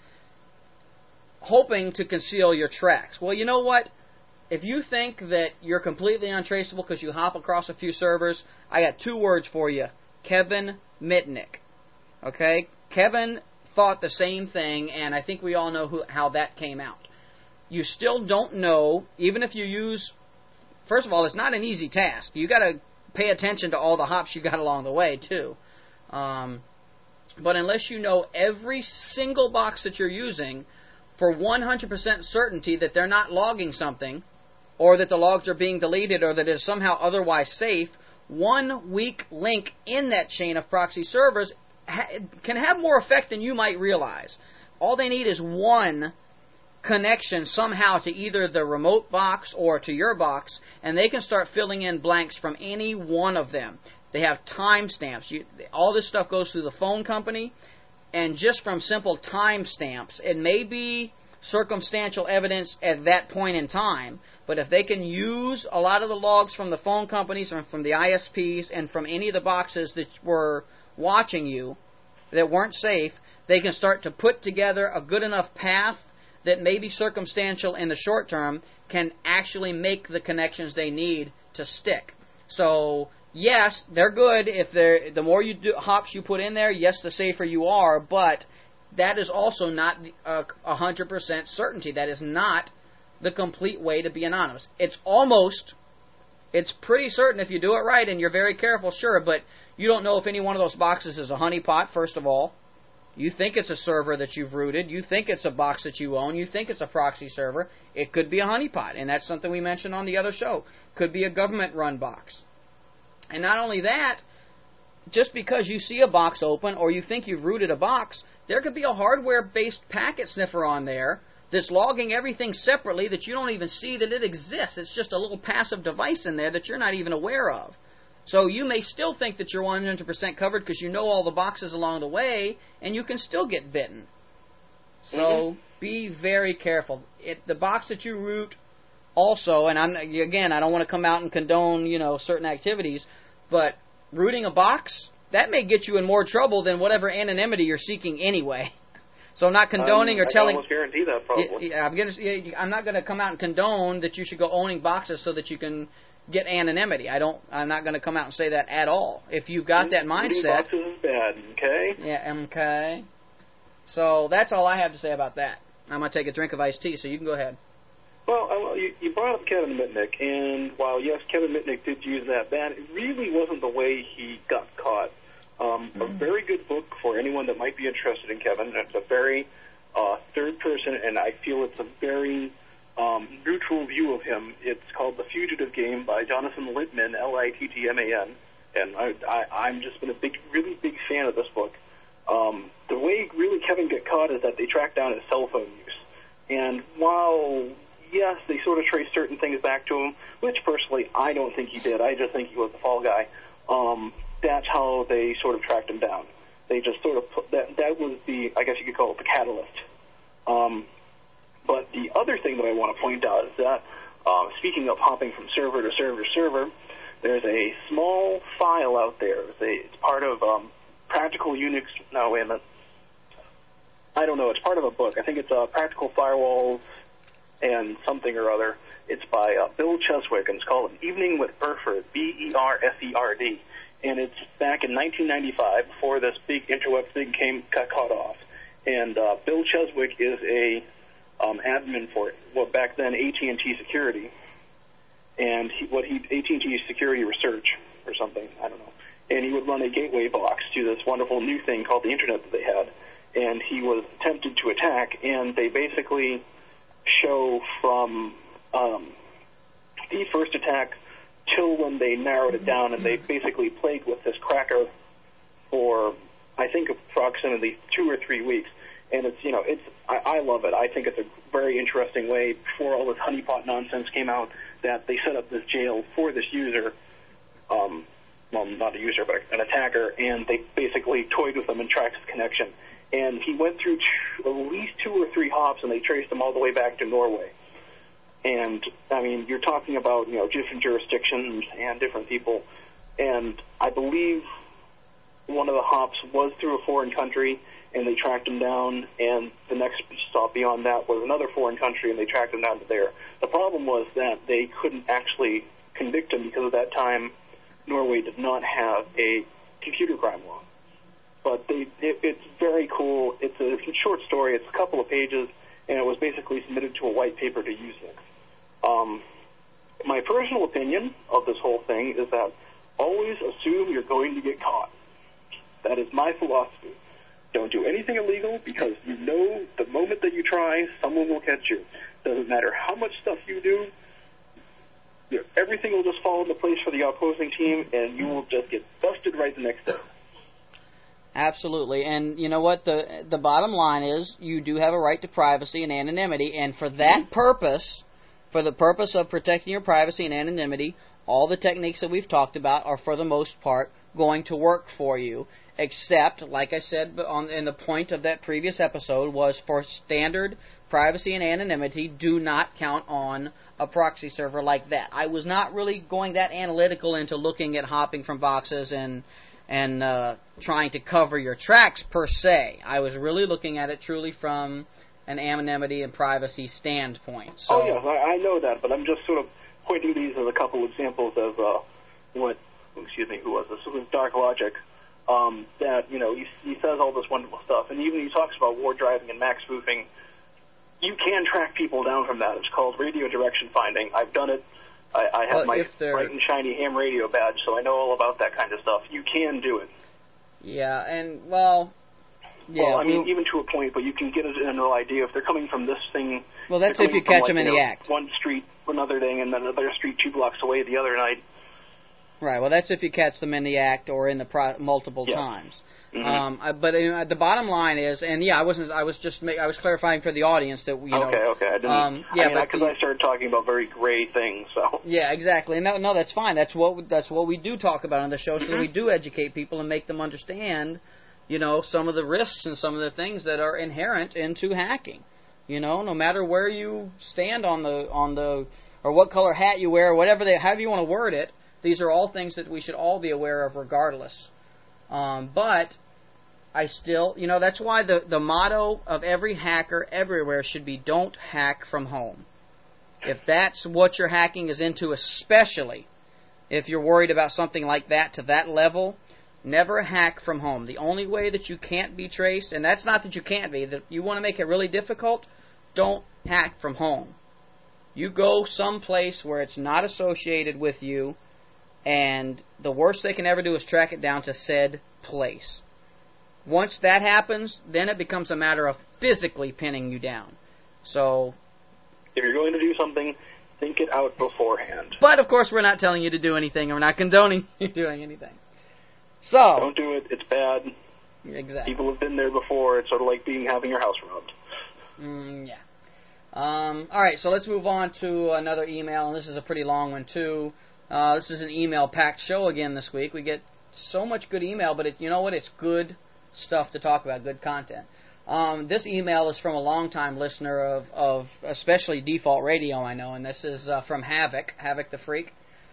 hoping to conceal your tracks. Well, you know what? If you think that you're completely untraceable because you hop across a few servers, I got 2 words for you. Kevin Mitnick. Okay? Kevin thought the same thing, and I think we all know how that came out. You still don't know, even if you use... First of all, it's not an easy task. You got to pay attention to all the hops you got along the way, too. But unless you know every single box that you're using for 100% certainty that they're not logging something, or that the logs are being deleted, or that it is somehow otherwise safe, one weak link in that chain of proxy servers can have more effect than you might realize. All they need is one connection somehow to either the remote box or to your box, and they can start filling in blanks from any one of them. They have timestamps. All this stuff goes through the phone company, and just from simple timestamps, it may be circumstantial evidence at that point in time, but if they can use a lot of the logs from the phone companies and from the ISPs and from any of the boxes that were watching you that weren't safe, they can start to put together a good enough path that may be circumstantial in the short term can actually make the connections they need to stick. So, yes, they're good. If the more hops you put in there, yes, the safer you are, but that is also not 100% certainty. That is not the complete way to be anonymous. It's pretty certain if you do it right and you're very careful, sure, but you don't know if any one of those boxes is a honeypot, first of all. You think it's a server that you've rooted. You think it's a box that you own. You think it's a proxy server. It could be a honeypot, and that's something we mentioned on the other show. Could be a government-run box. And not only that, just because you see a box open or you think you've rooted a box, there could be a hardware-based packet sniffer on there that's logging everything separately that you don't even see that it exists. It's just a little passive device in there that you're not even aware of. So you may still think that you're 100% covered because you know all the boxes along the way, and you can still get bitten. So be very careful. The box that you root also, and I don't want to come out and condone, certain activities, but rooting a box, that may get you in more trouble than whatever anonymity you're seeking anyway. So I'm not condoning or telling... I can almost guarantee that, probably. I'm not going to come out and condone that you should go owning boxes so that you can get anonymity. I'm not going to come out and say that at all. If you've got that mindset... Boxes is bad, okay? Yeah, okay. So that's all I have to say about that. I'm going to take a drink of iced tea, so you can go ahead. Well, you brought up Kevin Mitnick, and while, yes, Kevin Mitnick did use that ban, it really wasn't the way he got caught. A very good book for anyone that might be interested in Kevin. It's a very third person, and I feel it's a very neutral view of him. It's called The Fugitive Game by Jonathan Littman, Littman, and I'm just been a really big fan of this book. The way really Kevin got caught is that they tracked down his cell phone use. And while, yes, they sort of traced certain things back to him, which personally I don't think he did. I just think he was the fall guy. That's how they sort of tracked him down. They just sort of put that was the, I guess you could call it the catalyst. But the other thing that I want to point out is that, speaking of hopping from server to server to server, there's a small file out there. It's part of Practical Unix. No, wait a minute. I don't know. It's part of a book. I think it's Practical Firewalls and something or other. It's by Bill Cheswick, and it's called An Evening with Berford, Berferd. and it's back in 1995 before this big interweb thing got caught off. And Bill Cheswick is a admin for back then AT&T Security, and AT&T Security Research or something, I don't know. And he would run a gateway box to this wonderful new thing called the Internet that they had. And he was attempted to attack, and they basically show from the first attack till when they narrowed it down, and they basically played with this cracker for, I think, approximately 2 or 3 weeks. And I love it. I think it's a very interesting way, before all this honeypot nonsense came out, that they set up this jail for this user, well, not a user, but an attacker, and they basically toyed with him and tracked his connection. And he went through at least 2 or 3 hops, and they traced him all the way back to Norway. And, I mean, you're talking about, different jurisdictions and different people. And I believe one of the hops was through a foreign country, and they tracked him down, and the next stop beyond that was another foreign country, and they tracked him down to there. The problem was that they couldn't actually convict him because at that time Norway did not have a computer crime law. But it's very cool. It's a short story. It's a couple of pages, and it was basically submitted to a white paper to use it. My personal opinion of this whole thing is that always assume you're going to get caught. That is my philosophy. Don't do anything illegal, because you know the moment that you try, someone will catch you. Doesn't matter how much stuff you do, everything will just fall into place for the opposing team, and you will just get busted right the next day. Absolutely. And you know what? The bottom line is you do have a right to privacy and anonymity, and for that purpose, for the purpose of protecting your privacy and anonymity, all the techniques that we've talked about are, for the most part, going to work for you, except, like I said in the point of that previous episode, was for standard privacy and anonymity, do not count on a proxy server like that. I was not really going that analytical into looking at hopping from boxes and trying to cover your tracks per se. I was really looking at it truly from an anonymity and privacy standpoint. So, yes, I know that, but I'm just sort of pointing these as a couple examples of who was this? It was Dark Logic. That, he says all this wonderful stuff, and even he talks about war driving and max spoofing. You can track people down from that. It's called radio direction finding. I've done it. I have my bright and shiny ham radio badge, so I know all about that kind of stuff. You can do it. Yeah, and, well, I mean, even to a point, but you can get a general idea if they're coming from this thing. Well, that's if you catch them in the act. One street, another thing, and then another street 2 blocks away the other night. Right. Well, that's if you catch them in the act or in the multiple times. Mm-hmm. But the bottom line is, and I was clarifying for the audience that Okay. I didn't. Because I started talking about very gray things. So. Yeah, exactly. No, that's fine. That's what we do talk about on the show, so that we do educate people and make them understand, some of the risks and some of the things that are inherent into hacking. No matter where you stand on the or what color hat you wear, or however you want to word it. These are all things that we should all be aware of regardless. But I still, that's why the motto of every hacker everywhere should be don't hack from home. If that's what your hacking is into, especially if you're worried about something like that to that level, never hack from home. The only way that you can't be traced, and that's not that you can't be, that you want to make it really difficult, don't hack from home. You go someplace where it's not associated with you, and the worst they can ever do is track it down to said place. Once that happens, then it becomes a matter of physically pinning you down. So, if you're going to do something, think it out beforehand. But, of course, we're not telling you to do anything, and we're not condoning you doing anything. So, don't do it. It's bad. Exactly. People have been there before. It's sort of like having your house robbed. Yeah. All right, so let's move on to another email, and this is a pretty long one, too. This is an email-packed show again this week. We get so much good email, but you know what? It's good stuff to talk about, good content. This email is from a longtime listener of especially Default Radio, I know, and this is from Havoc the Freak.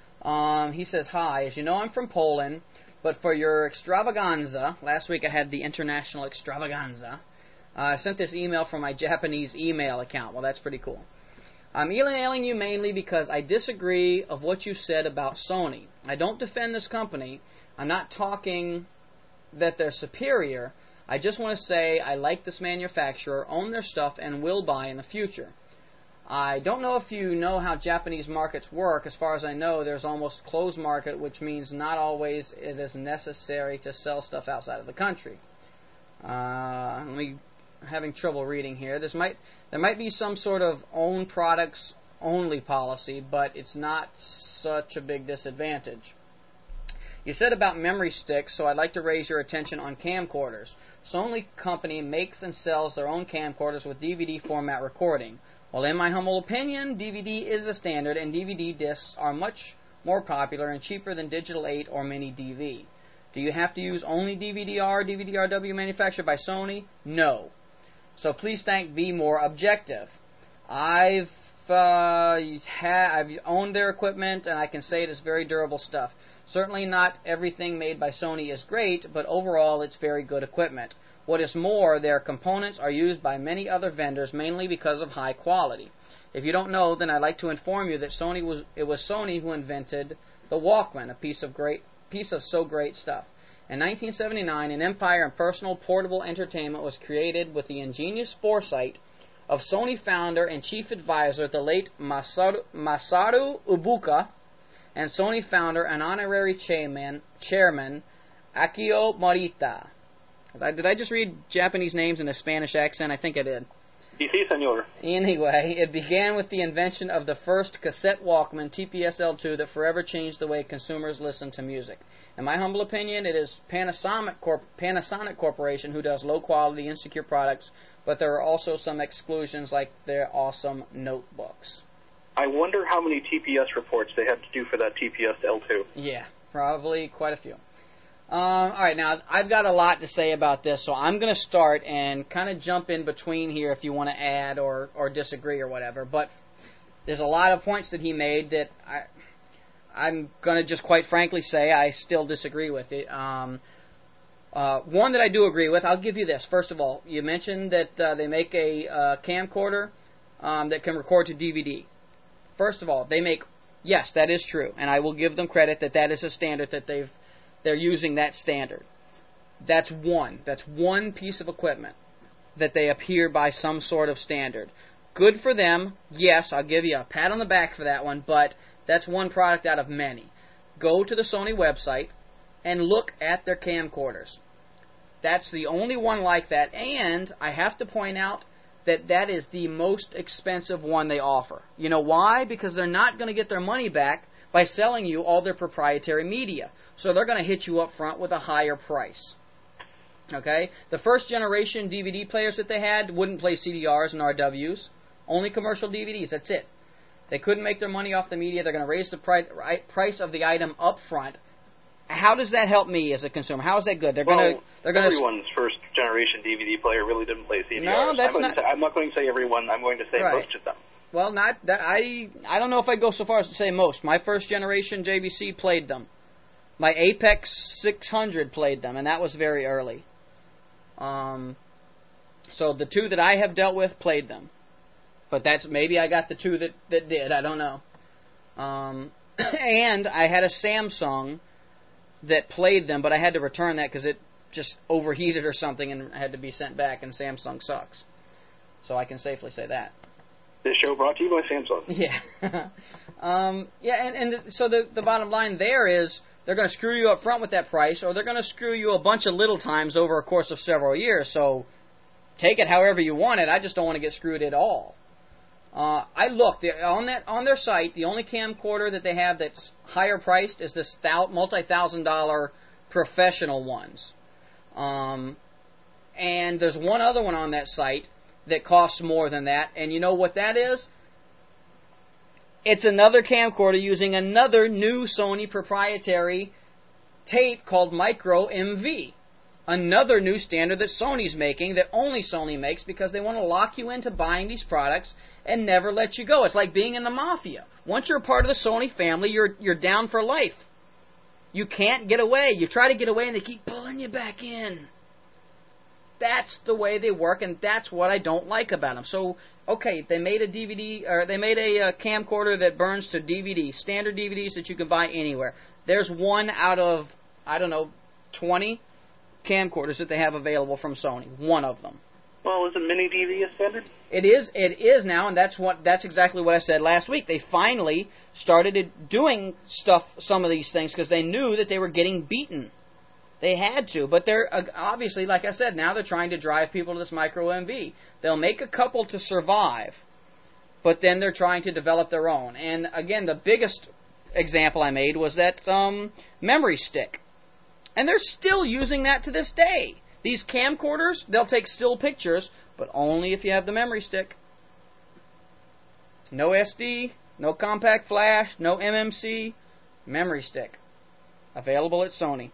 He says, "Hi, as you know, I'm from Poland, but for your extravaganza, last week I had the international extravaganza, I sent this email from my Japanese email account." Well, that's pretty cool. "I'm emailing you mainly because I disagree of what you said about Sony. I don't defend this company, I'm not talking that they're superior. I just want to say I like this manufacturer, own their stuff, and will buy in the future. I don't know if you know how Japanese markets work. As far as I know, there's almost closed market, which means not always it is necessary to sell stuff outside of the country. Having trouble reading here. There might be some sort of own products only policy, but it's not such a big disadvantage. You said about memory sticks, so I'd like to raise your attention on camcorders. Sony company makes and sells their own camcorders with DVD format recording. Well, in my humble opinion, DVD is a standard, and DVD discs are much more popular and cheaper than Digital 8 or Mini DV. Do you have to use only DVD-R, DVD-RW manufactured by Sony? No. So please be more objective. I've owned their equipment, and I can say it is very durable stuff. Certainly not everything made by Sony is great, but overall it's very good equipment. What is more, their components are used by many other vendors, mainly because of high quality. If you don't know, then I'd like to inform you that it was Sony who invented the Walkman, a piece of so great stuff. In 1979, an empire in personal portable entertainment was created with the ingenious foresight of Sony founder and chief advisor, the late Masaru Ibuka, and Sony founder and honorary chairman Akio Morita. Did I just read Japanese names in a Spanish accent? I think I did. Sí, señor. Anyway, it began with the invention of the first cassette Walkman, TPS-L2, that forever changed the way consumers listen to music. In my humble opinion, it is Panasonic Corporation who does low-quality, insecure products, but there are also some exclusions like their awesome notebooks. I wonder how many TPS reports they had to do for that TPS-L2. Yeah, probably quite a few. All right, now, I've got a lot to say about this, so I'm going to start and kind of jump in between here if you want to add or disagree or whatever. But there's a lot of points that he made that I'm going to just quite frankly say I still disagree with it. One that I do agree with, I'll give you this. First of all, you mentioned that they make a camcorder that can record to DVD. First of all, yes, that is true, and I will give them credit that is a standard that they're using that standard. That's one piece of equipment that they appear by some sort of standard. Good for them. Yes, I'll give you a pat on the back for that one, but that's one product out of many. Go to the Sony website and look at their camcorders. That's the only one like that, and I have to point out that is the most expensive one they offer. You know why? Because they're not going to get their money back by selling you all their proprietary media. So they're going to hit you up front with a higher price. Okay? The first generation DVD players that they had wouldn't play CDRs and RWs. Only commercial DVDs. That's it. They couldn't make their money off the media. They're going to raise the price of the item up front. How does that help me as a consumer? How is that good? Everyone's first generation DVD player really didn't play CDRs. No, that's not. I'm not going to say everyone. I'm going to say most of them. Well, not that I don't know if I'd go so far as to say most. My first generation JVC played them. My Apex 600 played them, and that was very early. So the two that I have dealt with played them. But maybe I got the two that did. I don't know. And I had a Samsung that played them, but I had to return that because it just overheated or something and had to be sent back, and Samsung sucks. So I can safely say that. This show brought to you by Samsung. Yeah. So the bottom line there is they're going to screw you up front with that price, or they're going to screw you a bunch of little times over a course of several years. So take it however you want it. I just don't want to get screwed at all. I looked on their site. The only camcorder that they have that's higher priced is this multi-$1,000 professional ones. And there's one other one on that site that costs more than that. And you know what that is? It's another camcorder using another new Sony proprietary tape called Micro MV. Another new standard that Sony's making, that only Sony makes, because they want to lock you into buying these products and never let you go. It's like being in the mafia. Once you're a part of the Sony family, you're down for life. You can't get away. You try to get away and they keep pulling you back in. That's the way they work, and that's what I don't like about them. So, okay, they made a camcorder that burns to DVD, standard DVDs that you can buy anywhere. There's one out of I don't know, 20 camcorders that they have available from Sony. One of them. Well, isn't mini DV a standard? It is now, and that's exactly what I said last week. They finally started doing some of these things, because they knew that they were getting beaten. They had to, but they're obviously, like I said, now they're trying to drive people to this micro MV. They'll make a couple to survive, but then they're trying to develop their own. And again, the biggest example I made was that memory stick, and they're still using that to this day. These camcorders, they'll take still pictures, but only if you have the memory stick. No SD, no compact flash, no MMC, memory stick. Available at Sony.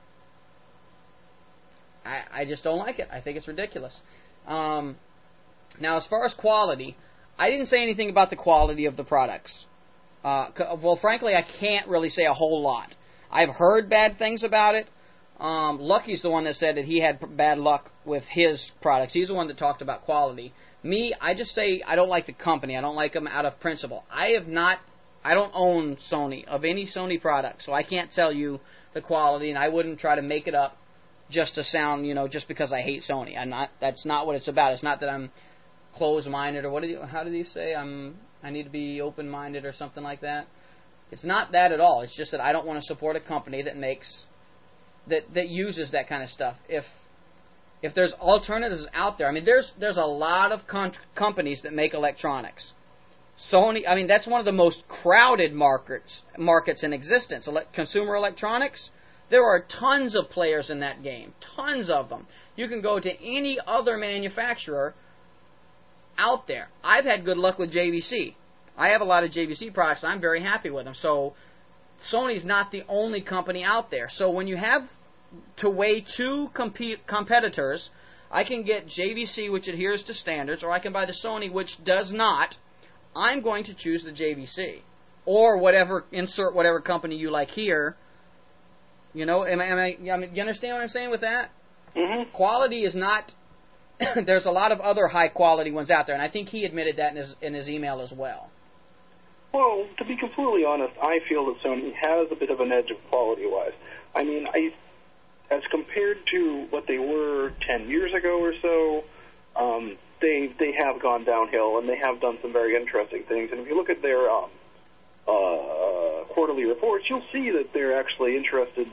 I just don't like it. I think it's ridiculous. Now, as far as quality, I didn't say anything about the quality of the products. Well, frankly, I can't really say a whole lot. I've heard bad things about it. Lucky's the one that said that he had bad luck with his products. He's the one that talked about quality. Me, I just say I don't like the company. I don't like them out of principle. I don't own Sony, of any Sony product, so I can't tell you the quality, and I wouldn't try to make it up just to sound, just because I hate Sony. That's not what it's about. It's not that I'm closed-minded, or how did he say? I need to be open-minded or something like that. It's not that at all. It's just that I don't want to support a company that makes that uses that kind of stuff. If there's alternatives out there, there's a lot of companies that make electronics. Sony, that's one of the most crowded markets in existence. Consumer electronics, there are tons of players in that game, tons of them. You can go to any other manufacturer out there. I've had good luck with JVC. I have a lot of JVC products, and I'm very happy with them. So Sony's not the only company out there. So when you have to weigh two competitors, I can get JVC, which adheres to standards, or I can buy the Sony, which does not. I'm going to choose the JVC, or insert whatever company you like here. You understand what I'm saying with that? Mm-hmm. Quality is not. There's a lot of other high quality ones out there, and I think he admitted that in his email as well. Well, to be completely honest, I feel that Sony has a bit of an edge of quality-wise. As compared to what they were 10 years ago or so, they have gone downhill, and they have done some very interesting things. And if you look at their quarterly reports, you'll see that they're actually interested.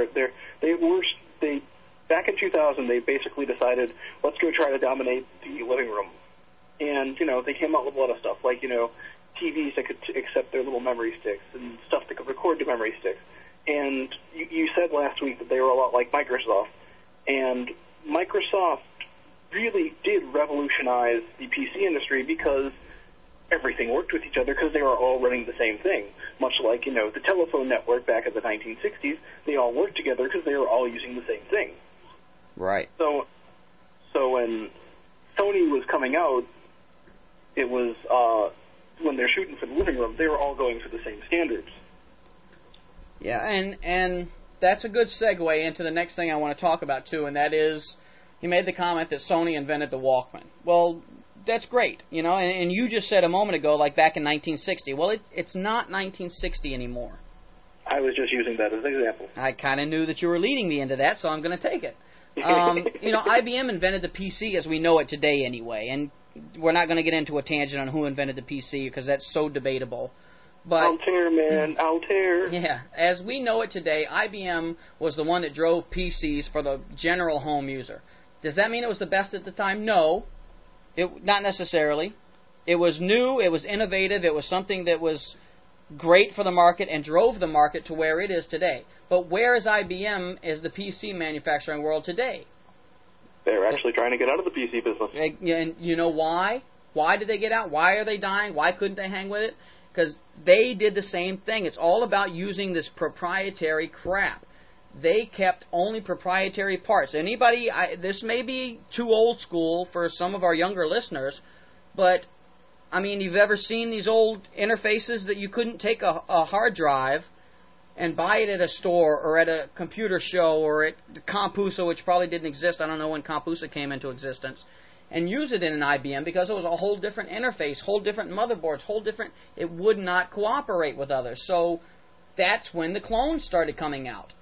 Back in 2000, they basically decided, let's go try to dominate the living room. And, they came out with a lot of stuff, like, TVs that could accept their little memory sticks and stuff that could record to memory sticks. And you said last week that they were a lot like Microsoft. And Microsoft really did revolutionize the PC industry because everything worked with each other because they were all running the same thing. Much like, the telephone network back in the 1960s, they all worked together because they were all using the same thing. Right. So when Sony was coming out, it was when they're shooting for the living room, they were all going for the same standards. Yeah, and that's a good segue into the next thing I want to talk about too, and that is, he made the comment that Sony invented the Walkman. Well, that's great, and you just said a moment ago, like back in 1960. Well, it's not 1960 anymore. I was just using that as an example. I kind of knew that you were leading me into that, so I'm going to take it. IBM invented the PC as we know it today anyway, and we're not going to get into a tangent on who invented the PC because that's so debatable. But Altair, man, Altair. Yeah, as we know it today, IBM was the one that drove PCs for the general home user. Does that mean it was the best at the time? No, not necessarily. It was new, it was innovative, it was something that was great for the market and drove the market to where it is today. But where is IBM as the PC manufacturing world today? They're actually trying to get out of the PC business. And you know why? Why did they get out? Why are they dying? Why couldn't they hang with it? Because they did the same thing. It's all about using this proprietary crap. They kept only proprietary parts. This may be too old school for some of our younger listeners, but you've ever seen these old interfaces that you couldn't take a hard drive and buy it at a store or at a computer show or at the Compusa, which probably didn't exist. I don't know when Compusa came into existence. And use it in an IBM because it was a whole different interface, whole different motherboards, it would not cooperate with others. So that's when the clones started coming out.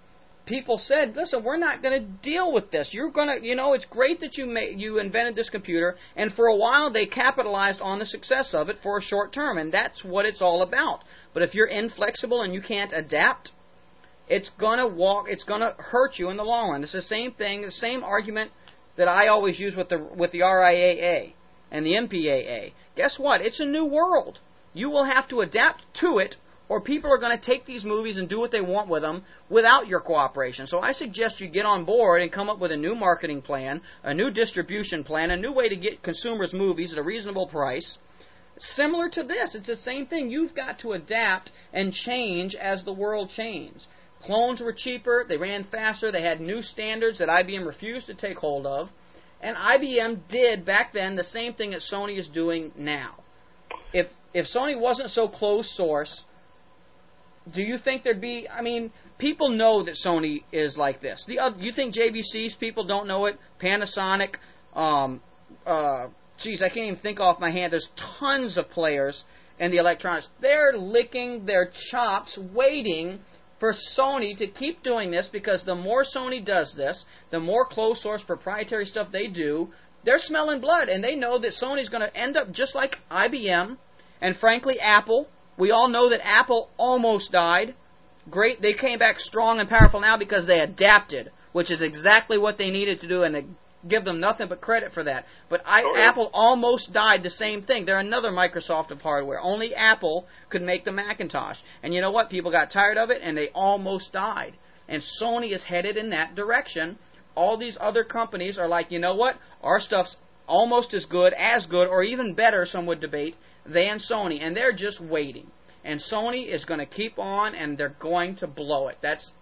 people said, listen, we're not going to deal with this. You're going to, it's great that you invented this computer, and for a while they capitalized on the success of it for a short term, and that's what it's all about. But if you're inflexible and you can't adapt, it's going to hurt you in the long run. It's the same thing, the same argument that I always use with the RIAA and the MPAA. Guess what? It's a new world. You will have to adapt to it, or people are going to take these movies and do what they want with them without your cooperation. So I suggest you get on board and come up with a new marketing plan, a new distribution plan, a new way to get consumers movies at a reasonable price. Similar to this, it's the same thing. You've got to adapt and change as the world changes. Clones were cheaper, they ran faster, they had new standards that IBM refused to take hold of, and IBM did back then the same thing that Sony is doing now. If Sony wasn't so closed source, do you think there'd be, people know that Sony is like this. You think JVC's people don't know it? Panasonic, I can't even think off my hand. There's tons of players in the electronics. They're licking their chops waiting for Sony to keep doing this, because the more Sony does this, the more closed source proprietary stuff they do, they're smelling blood, and they know that Sony's going to end up just like IBM and, frankly, Apple. We all know that Apple almost died. Great, they came back strong and powerful now because they adapted, which is exactly what they needed to do, and they give them nothing but credit for that. But Apple almost died the same thing. They're another Microsoft of hardware. Only Apple could make the Macintosh. And you know what? People got tired of it, and they almost died. And Sony is headed in that direction. All these other companies are like, you know what? Our stuff's almost as good, or even better, some would debate, than Sony. And they're just waiting. And Sony is going to keep on, and they're going to blow it. That's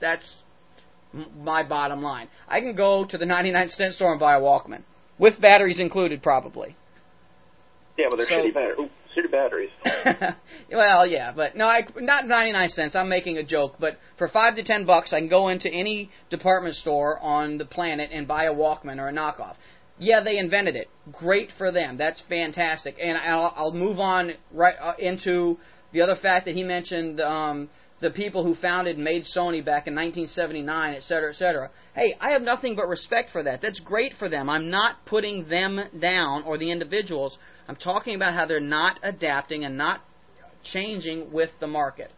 my bottom line. I can go to the 99-cent store and buy a Walkman, with batteries included, probably. Yeah, but they're shitty batteries. Well, yeah, but no, not 99 cents. I'm making a joke, but for $5 to $10, I can go into any department store on the planet and buy a Walkman or a knockoff. Yeah, they invented it. Great for them. That's fantastic. And I'll move on right into the other fact that he mentioned. The people who founded and made Sony back in 1979, et cetera, et cetera. Hey, I have nothing but respect for that. That's great for them. I'm not putting them down, or the individuals. I'm talking about how they're not adapting and not changing with the market.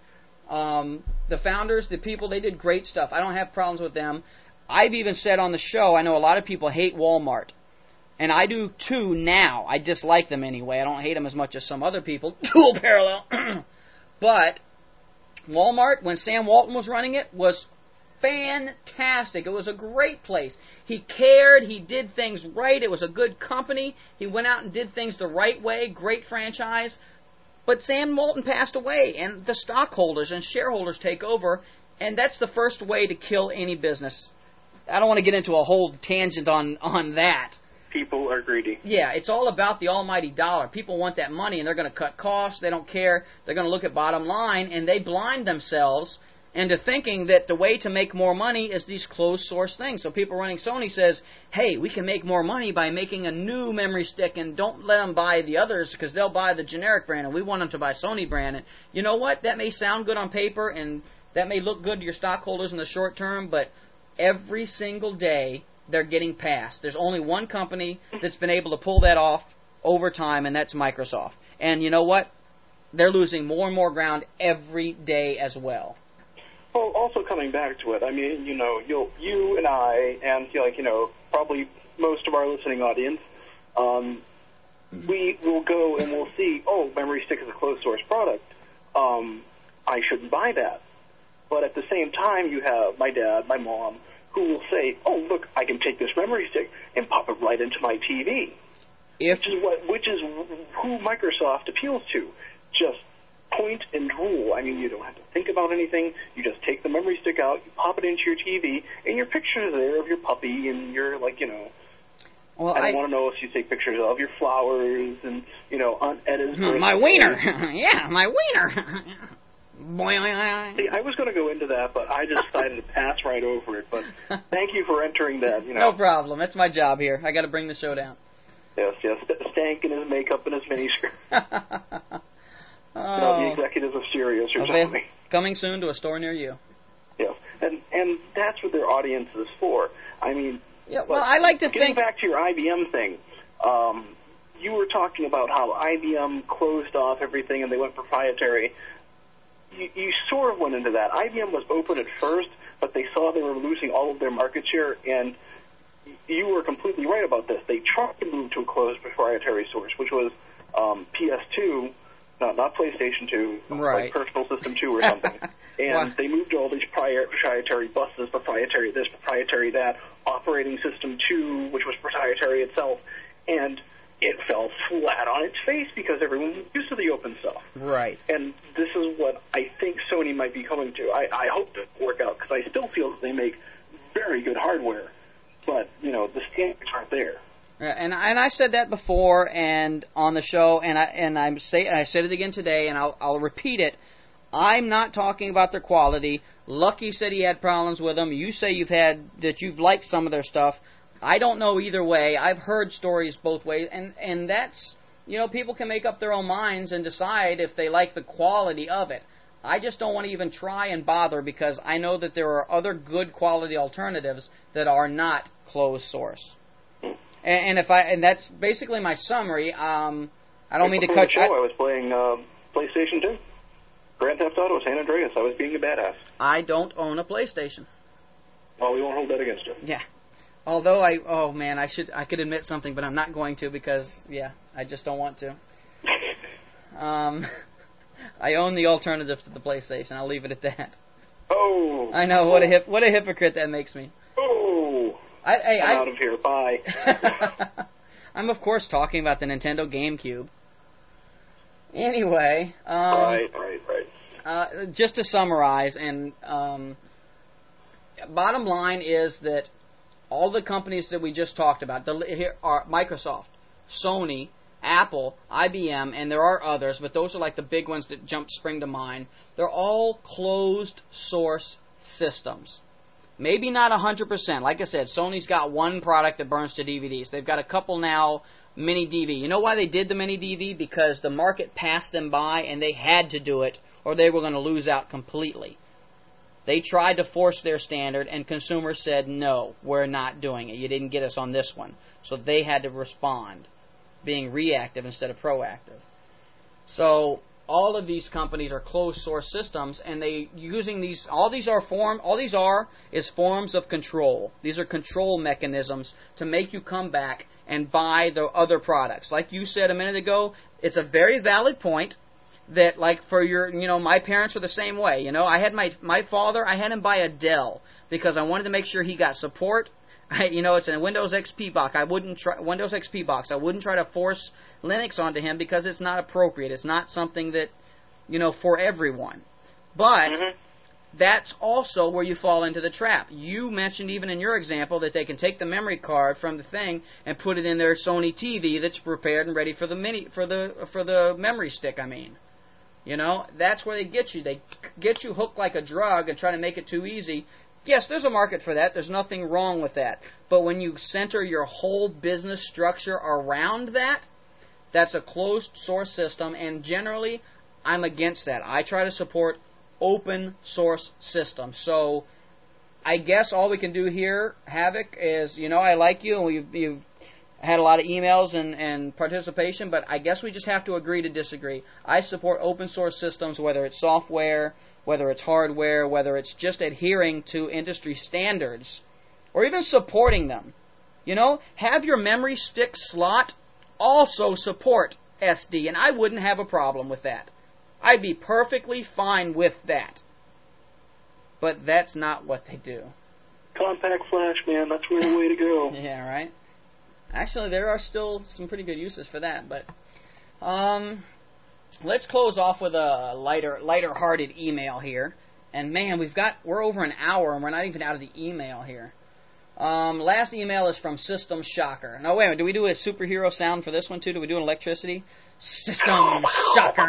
The founders, the people, they did great stuff. I don't have problems with them. I've even said on the show, I know a lot of people hate Walmart. And I do too now. I dislike them anyway. I don't hate them as much as some other people. Dual parallel. But Walmart, when Sam Walton was running it, was fantastic. It was a great place. He cared. He did things right. It was a good company. He went out and did things the right way. Great franchise. But Sam Walton passed away, and the stockholders and shareholders take over, and that's the first way to kill any business. I don't want to get into a whole tangent on that. People are greedy. Yeah, it's all about the almighty dollar. People want that money, and they're going to cut costs. They don't care. They're going to look at bottom line, and they blind themselves into thinking that the way to make more money is these closed source things. So people running Sony says, hey, we can make more money by making a new memory stick, and don't let them buy the others because they'll buy the generic brand, and we want them to buy Sony brand. And you know what? That may sound good on paper, and that may look good to your stockholders in the short term, but every single day they're getting passed. There's only one company that's been able to pull that off over time, and that's Microsoft. And you know what? They're losing more and more ground every day as well. Well, also coming back to it, I mean, you and I, and probably most of our listening audience, we will go and we'll see, memory stick is a closed source product. I shouldn't buy that. But at the same time, you have my dad, my mom, who will say, look, I can take this memory stick and pop it right into my TV. Which is who Microsoft appeals to. Just point and rule. I mean, you don't have to think about anything. You just take the memory stick out, you pop it into your TV, and your picture's there of your puppy and your, Well, I want to know if you take pictures of your flowers and, Aunt Edda's birthday. My wiener. Yeah, my wiener. See, I was going to go into that, but I just decided to pass right over it. But thank you for entering that. No problem. That's my job here. I got to bring the show down. Yes. Stank in his makeup and his miniskirt. The executives of Sirius or something. Coming soon to a store near you. Yes. And that's what their audience is for. I mean, yeah. Well, I like to getting think. back to your IBM thing, you were talking about how IBM closed off everything and they went proprietary. You sort of went into that. IBM was open at first, but they saw they were losing all of their market share, and you were completely right about this. They tried to move to a closed proprietary source, which was PS2, not PlayStation 2, right. like Personal System 2 or something. And they moved all these proprietary buses, proprietary this, proprietary that, Operating System 2, which was proprietary itself, and it fell flat on its face because everyone was used to the open stuff. Right. And this is what I think Sony might be coming to. I hope it work out because I still feel that they make very good hardware, but the standards aren't there. And I said that before and on the show, and I said it again today, and I'll repeat it. I'm not talking about their quality. Lucky said he had problems with them. You say you've liked some of their stuff. I don't know either way. I've heard stories both ways, and that's, people can make up their own minds and decide if they like the quality of it. I just don't want to even try and bother because I know that there are other good quality alternatives that are not closed source. And that's basically my summary. I don't mean to cut. The show, I was playing PlayStation 2, Grand Theft Auto, San Andreas. I was being a badass. I don't own a PlayStation. Well, we won't hold that against you. Yeah. Although I could admit something, but I'm not going to because I just don't want to. I own the alternative to the PlayStation. I'll leave it at that. Oh. I know what a hypocrite that makes me. Oh. I'm out of here. Bye. I'm of course talking about the Nintendo GameCube. Anyway. Right. Just to summarize, and bottom line is that all the companies that we just talked about, here are Microsoft, Sony, Apple, IBM, and there are others, but those are like the big ones that spring to mind. They're all closed source systems. Maybe not 100%. Like I said, Sony's got one product that burns to DVDs. They've got a couple now, mini DV. You know why they did the mini DV? Because the market passed them by and they had to do it or they were going to lose out completely. They tried to force their standard, and consumers said, no, we're not doing it. You didn't get us on this one. So they had to respond, being reactive instead of proactive. So all of these companies are closed source systems, and they using these. All these are forms of control. These are control mechanisms to make you come back and buy the other products. Like you said a minute ago, it's a very valid point. That, like, for my parents were the same way. I had my father, I had him buy a Dell because I wanted to make sure he got support. It's a Windows XP box. I wouldn't try to force Linux onto him because it's not appropriate. It's not something that, for everyone. But that's also where you fall into the trap. You mentioned even in your example that they can take the memory card from the thing and put it in their Sony TV that's prepared and ready for the memory stick. That's where they get you. They get you hooked like a drug and try to make it too easy. Yes, there's a market for that. There's nothing wrong with that. But when you center your whole business structure around that, that's a closed source system, and generally, I'm against that. I try to support open source systems. So, I guess all we can do here, Havoc, is, I like you, and you've had a lot of emails and participation, but I guess we just have to agree to disagree. I support open source systems, whether it's software, whether it's hardware, whether it's just adhering to industry standards, or even supporting them. Have your memory stick slot also support SD, and I wouldn't have a problem with that. I'd be perfectly fine with that. But that's not what they do. Compact flash, man, that's the way to go. Yeah, right? Actually, there are still some pretty good uses for that, but let's close off with a lighter-hearted email here. And man, we're over an hour and we're not even out of the email here. Last email is from System Shocker. No, wait a minute, do we do a superhero sound for this one too? Do we do an electricity? System Shocker!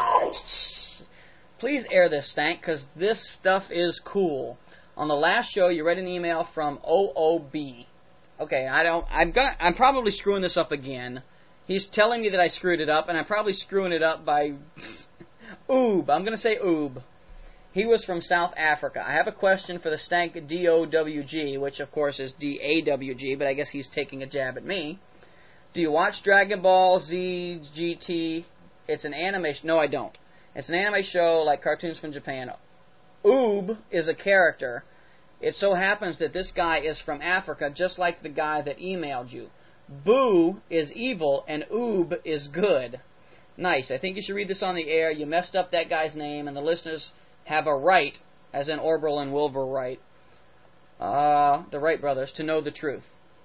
Please air this, Stank, because this stuff is cool. On the last show, you read an email from OOB. Okay, I'm probably screwing this up again. He's telling me that I screwed it up, and I'm probably screwing it up by oob. I'm going to say oob. He was from South Africa. I have a question for the Stank DOWG, which of course is DAWG, but I guess he's taking a jab at me. Do you watch Dragon Ball Z GT? It's an anime. No, I don't. It's an anime show like cartoons from Japan. Oob is a character. It so happens that this guy is from Africa, just like the guy that emailed you. Boo is evil, and Oob is good. Nice. I think you should read this on the air. You messed up that guy's name, and the listeners have a right, as in Orville and Wilbur Wright, the Wright brothers, to know the truth.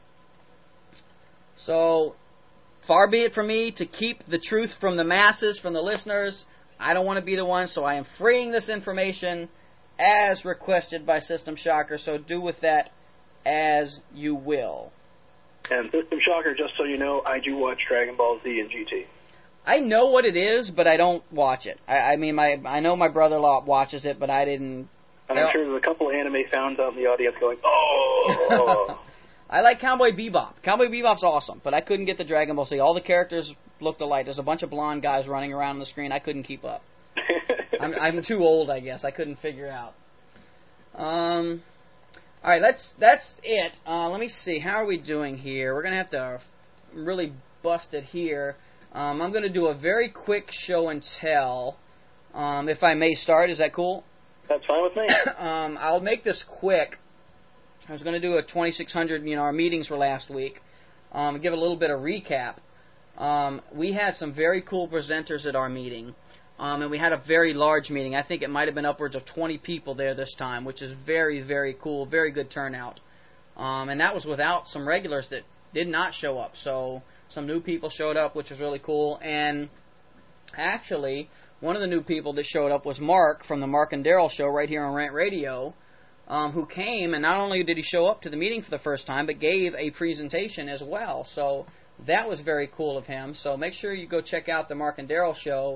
So, far be it from me to keep the truth from the masses, from the listeners. I don't want to be the one, so I am freeing this information as requested by System Shocker, so do with that as you will. And System Shocker, just so you know, I do watch Dragon Ball Z and GT. I know what it is, but I don't watch it. I know my brother-in-law watches it, but I didn't. And I'm sure there's a couple anime fans out in the audience going, oh! I like Cowboy Bebop. Cowboy Bebop's awesome, but I couldn't get the Dragon Ball Z. All the characters looked alike. There's a bunch of blonde guys running around on the screen. I couldn't keep up. I'm too old, I guess. I couldn't figure it out. All right, that's it. Let me see. How are we doing here? We're going to have to really bust it here. I'm going to do a very quick show and tell, if I may start. Is that cool? That's fine with me. I'll make this quick. I was going to do a 2600, our meetings were last week. Give a little bit of recap. We had some very cool presenters at our meeting, and we had a very large meeting. I think it might have been upwards of 20 people there this time, which is very, very cool, very good turnout. And that was without some regulars that did not show up. So some new people showed up, which was really cool. And actually, one of the new people that showed up was Mark from the Mark and Daryl show right here on Rant Radio, who came, and not only did he show up to the meeting for the first time, but gave a presentation as well. So that was very cool of him. So make sure you go check out the Mark and Daryl show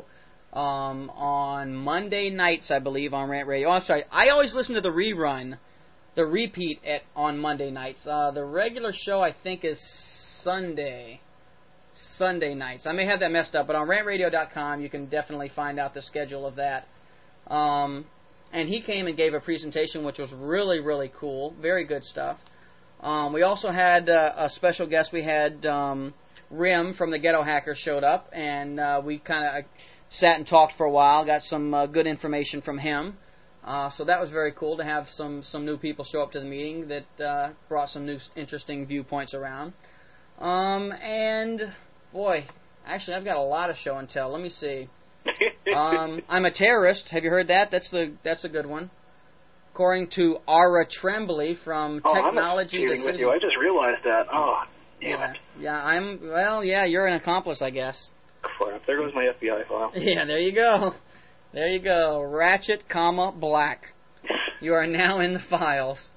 on Monday nights, I believe, on Rant Radio. Oh, I'm sorry. I always listen to the rerun, the repeat on Monday nights. The regular show, I think, is Sunday nights. I may have that messed up, but on rantradio.com you can definitely find out the schedule of that. And he came and gave a presentation, which was really, really cool. Very good stuff. We also had a special guest. We had Rim from the Ghetto Hackers showed up, and we kind of sat and talked for a while, got some good information from him. So that was very cool to have some new people show up to the meeting that brought some new interesting viewpoints around. And, boy, actually I've got a lot of show and tell. Let me see. I'm a terrorist. Have you heard that? That's a good one. According to Ara Tremblay from Technology Decisions. I just realized that. Oh, damn it. Yeah, you're an accomplice, I guess. Crap, there goes my FBI file. Yeah, there you go. There you go. Ratchet, Black. You are now in the files.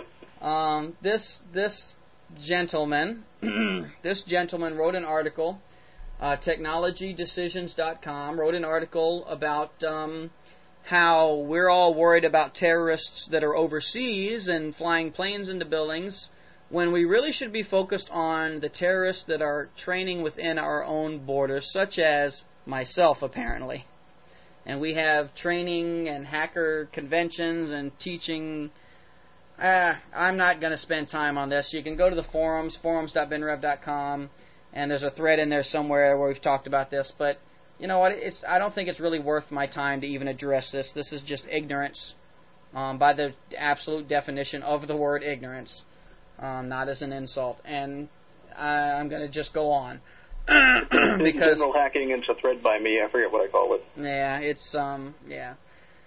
This gentleman wrote an article, technologydecisions.com, wrote an article about how we're all worried about terrorists that are overseas and flying planes into buildings, when we really should be focused on the terrorists that are training within our own borders, such as myself, apparently. And we have training and hacker conventions and teaching. I'm not going to spend time on this. You can go to the forums, forums.binrev.com, and there's a thread in there somewhere where we've talked about this. But you know what? I don't think it's really worth my time to even address this. This is just ignorance, by the absolute definition of the word ignorance, not as an insult. And I'm going to just go on. Because general hacking into thread by me, I forget what I call it. Yeah, it's yeah.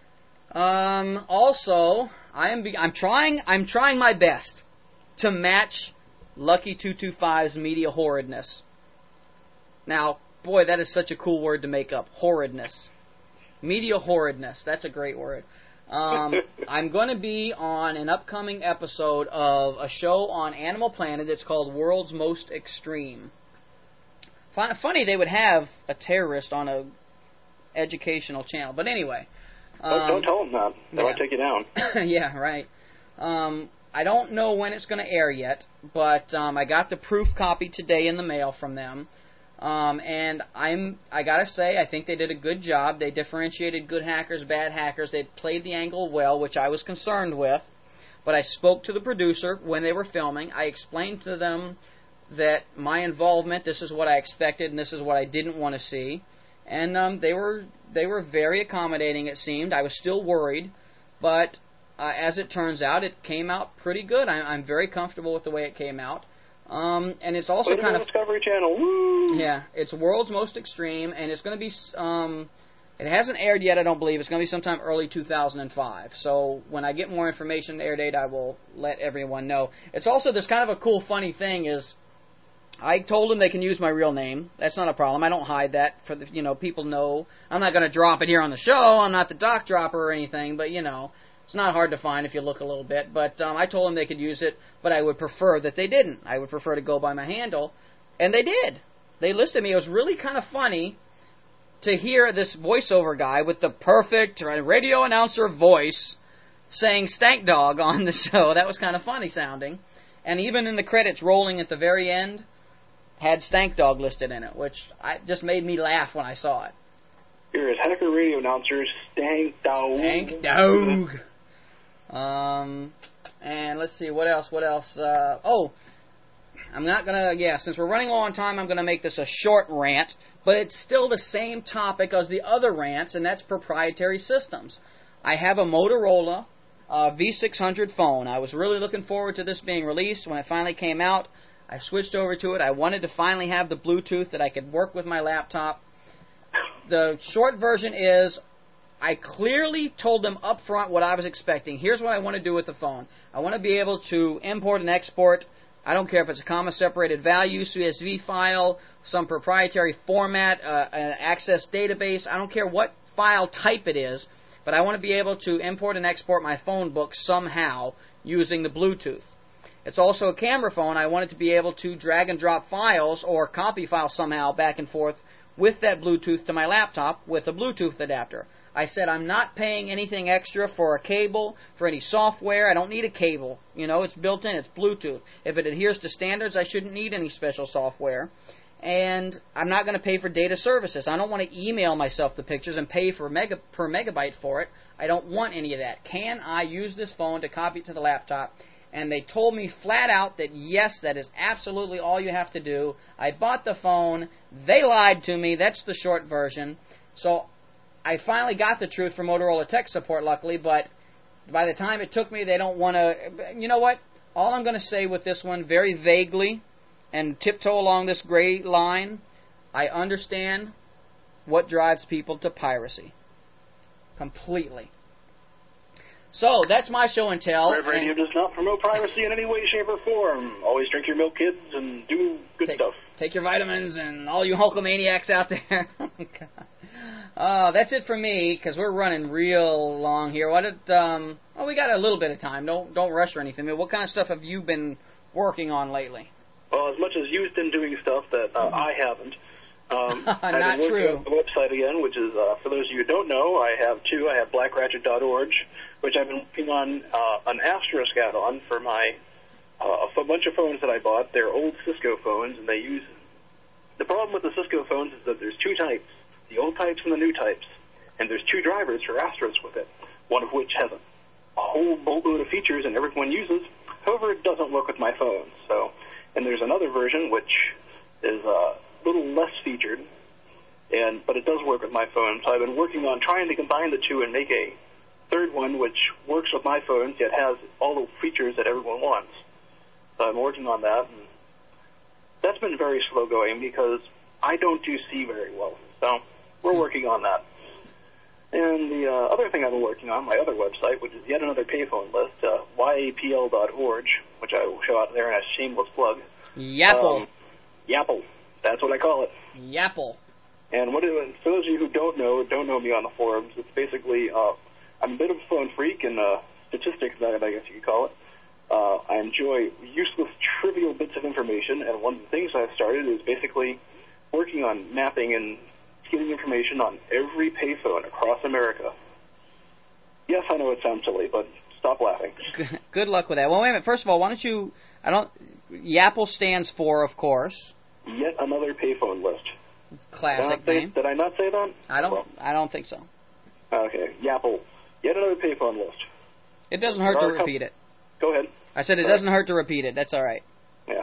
Also, I'm trying my best to match Lucky 225's media horridness. Now, boy, that is such a cool word to make up. Horridness. Media horridness. That's a great word. I'm going to be on an upcoming episode of a show on Animal Planet. It's called World's Most Extreme. Funny they would have a terrorist on a educational channel. But anyway. Don't tell them that. They might take you down. Yeah, right. I don't know when it's going to air yet, but I got the proof copy today in the mail from them. And I gotta say, I think they did a good job. They differentiated good hackers, bad hackers. They played the angle well, which I was concerned with. But I spoke to the producer when they were filming. I explained to them that my involvement, this is what I expected, and this is what I didn't want to see. And they were very accommodating, it seemed. I was still worried, but as it turns out, it came out pretty good. I'm very comfortable with the way it came out. And it's also kind of Discovery Channel. Woo! Yeah, it's World's Most Extreme, and it's going to be. It hasn't aired yet, I don't believe. It's going to be sometime early 2005. So when I get more information, the air date, I will let everyone know. It's also this kind of a cool, funny thing is. I told them they can use my real name. That's not a problem. I don't hide that for the, people know. I'm not going to drop it here on the show. I'm not the doc dropper or anything, but it's not hard to find if you look a little bit. But I told them they could use it, but I would prefer that they didn't. I would prefer to go by my handle, and they did. They listed me. It was really kind of funny to hear this voiceover guy with the perfect radio announcer voice saying Stank Dog on the show. That was kind of funny sounding. And even in the credits rolling at the very end, had Stank Dog listed in it, which just made me laugh when I saw it. Here is hacker radio announcer Stank Dog. Stank Dog. And let's see, what else? I'm not going to, since we're running low on time, I'm going to make this a short rant, but it's still the same topic as the other rants, and that's proprietary systems. I have a Motorola V600 phone. I was really looking forward to this being released. When it finally came out, I switched over to it. I wanted to finally have the Bluetooth that I could work with my laptop. The short version is I clearly told them up front what I was expecting. Here's what I want to do with the phone. I want to be able to import and export. I don't care if it's a comma-separated value, CSV file, some proprietary format, an Access database. I don't care what file type it is, but I want to be able to import and export my phone book somehow using the Bluetooth. It's also a camera phone. I wanted to be able to drag and drop files or copy files somehow back and forth with that Bluetooth to my laptop with a Bluetooth adapter. I said I'm not paying anything extra for a cable, for any software. I don't need a cable. It's built in. It's Bluetooth. If it adheres to standards, I shouldn't need any special software. And I'm not going to pay for data services. I don't want to email myself the pictures and pay per megabyte for it. I don't want any of that. Can I use this phone to copy it to the laptop? And they told me flat out that yes, that is absolutely all you have to do. I bought the phone. They lied to me. That's the short version. So I finally got the truth from Motorola Tech Support, luckily, but by the time it took me, they don't want to... You know what? All I'm going to say with this one, very vaguely, and tiptoe along this gray line, I understand what drives people to piracy. Completely. So, that's my show and tell. Rev Radio does not promote piracy in any way, shape, or form. Always drink your milk, kids, and do good stuff. Take your vitamins, and all you Hulkamaniacs out there. Oh, my God. That's it for me, because we're running real long here. We got a little bit of time. Don't rush or anything. I mean, what kind of stuff have you been working on lately? Well, as much as you've been doing stuff that I haven't. Not I've been true. working on the website again, which is, for those of you who don't know, I have two. I have blackratchet.org, which I've been working on an Asterisk add-on for my a bunch of phones that I bought. They're old Cisco phones, and they use... The problem with the Cisco phones is that there's two types, the old types and the new types, and there's two drivers for Asterisk with it, one of which has a whole boatload of features and everyone uses. However, it doesn't work with my phone. And there's another version which is a little less featured, but it does work with my phone. So I've been working on trying to combine the two and make a third one which works with my phone, yet has all the features that everyone wants. So I'm working on that, and that's been very slow going because I don't do C very well. So we're working on that. And the other thing I've been working on, my other website, which is yet another payphone list, yapl.org, which I will show out there as a shameless plug. Yapple. Yapple. That's what I call it. Yapple. And for those of you who don't know me on the forums, it's basically, I'm a bit of a phone freak and statistics, I guess you could call it. I enjoy useless, trivial bits of information, and one of the things I've started is basically working on mapping and getting information on every payphone across America. Yes, I know it sounds silly, but stop laughing. Good luck with that. Well, wait a minute. First of all, why don't you... Yapple stands for, of course. Yet another payphone list. Classic name. Did I not say that? I don't think so. Okay, Yapple. Yet another payphone list. It doesn't hurt to repeat it. Go ahead. I said it doesn't hurt to repeat it. That's all right. Yeah.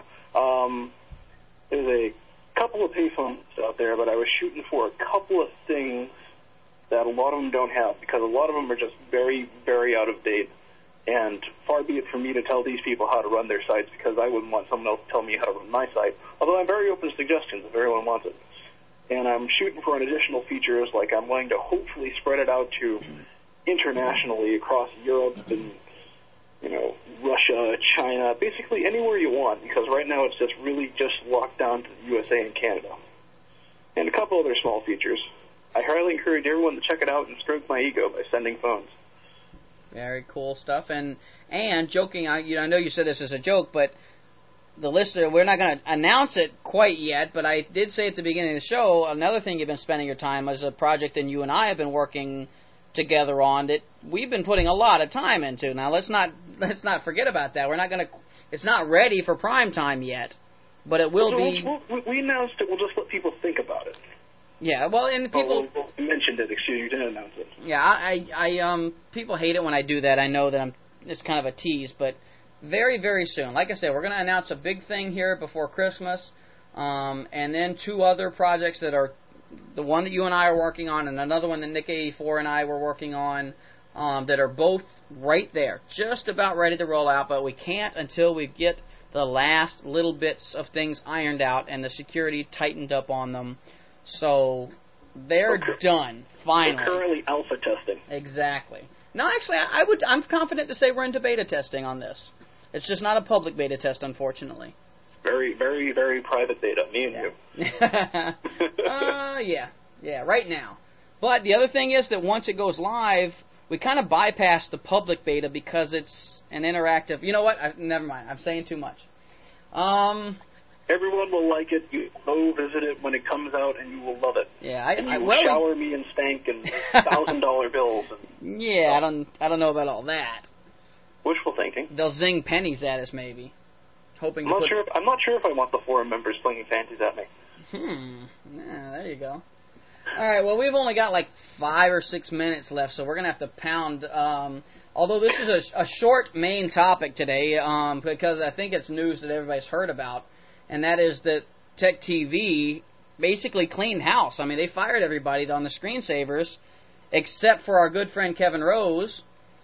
There's a couple of payphones out there, but I was shooting for a couple of things that a lot of them don't have, because a lot of them are just very, very out of date. And far be it from me to tell these people how to run their sites, because I wouldn't want someone else to tell me how to run my site, although I'm very open to suggestions if everyone wants it. And I'm shooting for an additional features, like I'm going to hopefully spread it out to internationally across Europe and, Russia, China, basically anywhere you want, because right now it's just really just locked down to the USA and Canada. And a couple other small features. I highly encourage everyone to check it out and stroke my ego by sending phones. Very cool stuff. And joking, I know you said this as a joke, but the listener, we're not going to announce it quite yet, but I did say at the beginning of the show, another thing you've been spending your time is a project that you and I have been working together on that we've been putting a lot of time into. Now let's not forget about that. We're not going to. It's not ready for prime time yet, but it will be. We announced it. We'll just let people think about it. Yeah, well, and people mentioned it. Excuse you, didn't announce it. Yeah, I people hate it when I do that. I know that it's kind of a tease, but very, very soon. Like I said, we're going to announce a big thing here before Christmas, and then two other projects that are the one that you and I are working on, and another one that Nick84 and I were working on, that are both right there, just about ready to roll out, but we can't until we get the last little bits of things ironed out and the security tightened up on them. So they're done, finally. We're currently alpha testing. Exactly. No, actually, I'm confident to say we're into beta testing on this. It's just not a public beta test, unfortunately. Very, very, very private beta, me and you. Yeah, right now. But the other thing is that once it goes live, we kind of bypass the public beta because it's an interactive... You know what? Never mind. I'm saying too much. Everyone will like it. You go visit it when it comes out, and you will love it. Yeah, you will shower me in stank and $1,000 bills. And, yeah, I don't know about all that. Wishful thinking. They'll zing pennies at us, maybe. I'm not sure if I want the forum members slinging fancies at me. Yeah, there you go. All right, well, we've only got like 5 or 6 minutes left, so we're going to have to pound. Although this is a short main topic today, because I think it's news that everybody's heard about, and that is that Tech TV basically cleaned house. I mean, they fired everybody on the screensavers, except for our good friend Kevin Rose.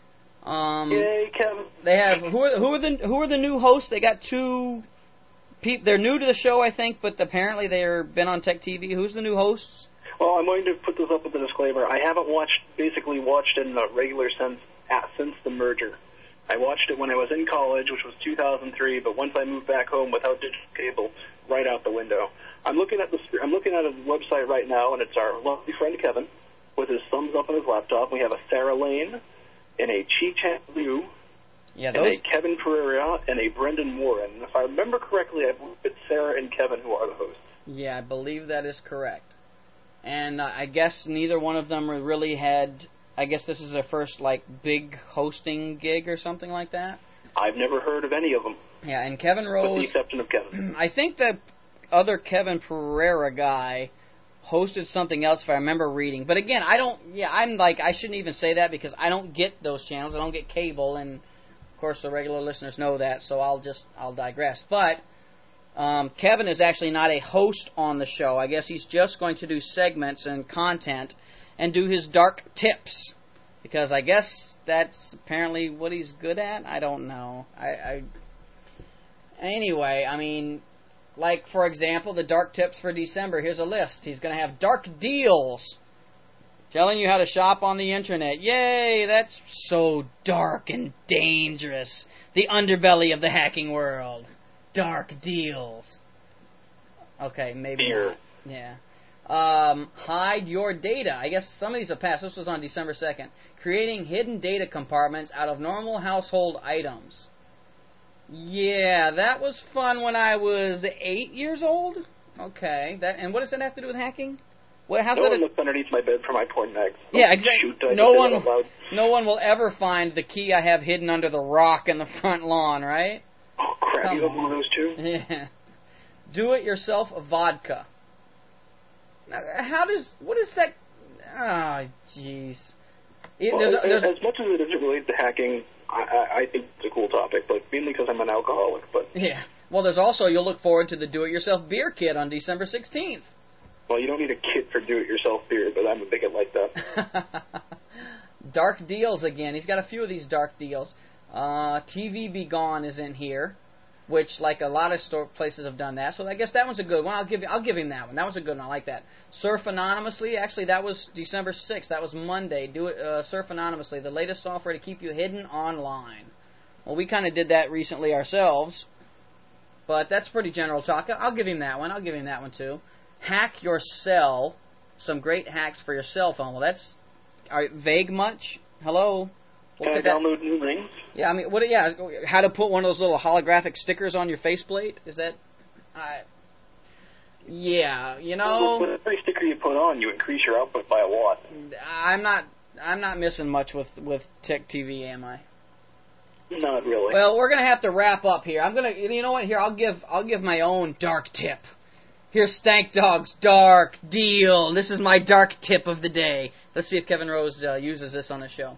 Yay, Kevin! They have who are the new hosts? They got 2 people. They're new to the show, I think, but apparently they've been on Tech TV. Who's the new hosts? Well, I'm going to put this up with a disclaimer. I haven't watched it in a regular sense since the merger. I watched it when I was in college, which was 2003. But once I moved back home without digital cable, right out the window. I'm looking at a website right now, and it's our lovely friend Kevin with his thumbs up on his laptop. We have a Sarah Lane and a Chi-Chan Liu, and a Kevin Pereira and a Brendan Warren. And if I remember correctly, I believe it's Sarah and Kevin who are the hosts. Yeah, I believe that is correct. And I guess neither one of them really had... I guess this is their first, big hosting gig or something like that? I've never heard of any of them. Yeah, and Kevin Rose... With the exception of Kevin. I think the other Kevin Pereira guy hosted something else if I remember reading. But again, I shouldn't even say that because I don't get those channels. I don't get cable, and of course the regular listeners know that, so I'll digress. But Kevin is actually not a host on the show. I guess he's just going to do segments and content and do his dark tips, because I guess that's apparently what he's good at. I don't know. Anyway, I mean, for example, the dark tips for December. Here's a list. He's going to have dark deals, telling you how to shop on the internet. Yay, that's so dark and dangerous. The underbelly of the hacking world. Dark deals. Okay, maybe not. Yeah. Hide your data. I guess some of these have passed. This was on December 2nd. Creating hidden data compartments out of normal household items. Yeah, that was fun when I was 8 years old. Okay. And what does that have to do with hacking? No one looks underneath my bed for my porn mags. Yeah, exactly. No one will ever find the key I have hidden under the rock in the front lawn, right? Oh, crap. You have one of those too? Yeah. do-it-yourself vodka. Now, what is that? Oh, jeez. Well, as much as it doesn't relate to hacking, I think it's a cool topic, but mainly because I'm an alcoholic. But yeah. Well, there's also, you'll look forward to the do-it-yourself beer kit on December 16th. Well, you don't need a kit for do-it-yourself beer, but I'm a bigot like that. Dark deals again. He's got a few of these dark deals. TV Be Gone is in here, which, like, a lot of places have done that. So I guess that one's a good one. I'll give him that one. That was a good one. I like that. Surf Anonymously. Actually, that was December 6th. That was Monday. Surf Anonymously, the latest software to keep you hidden online. Well, we kind of did that recently ourselves, but that's pretty general talk. I'll give him that one. I'll give him that one too. Hack Your Cell. Some great hacks for your cell phone. Well, that's vague much. Hello. Can I download new rings? Yeah, I mean, how to put one of those little holographic stickers on your faceplate? Is that? Yeah, you know. With every sticker you put on, you increase your output by a watt. I'm not missing much with Tech TV, am I? Not really. Well, we're gonna have to wrap up here. You know what? Here, I'll give my own dark tip. Here's Stank Dog's dark deal. This is my dark tip of the day. Let's see if Kevin Rose uses this on the show.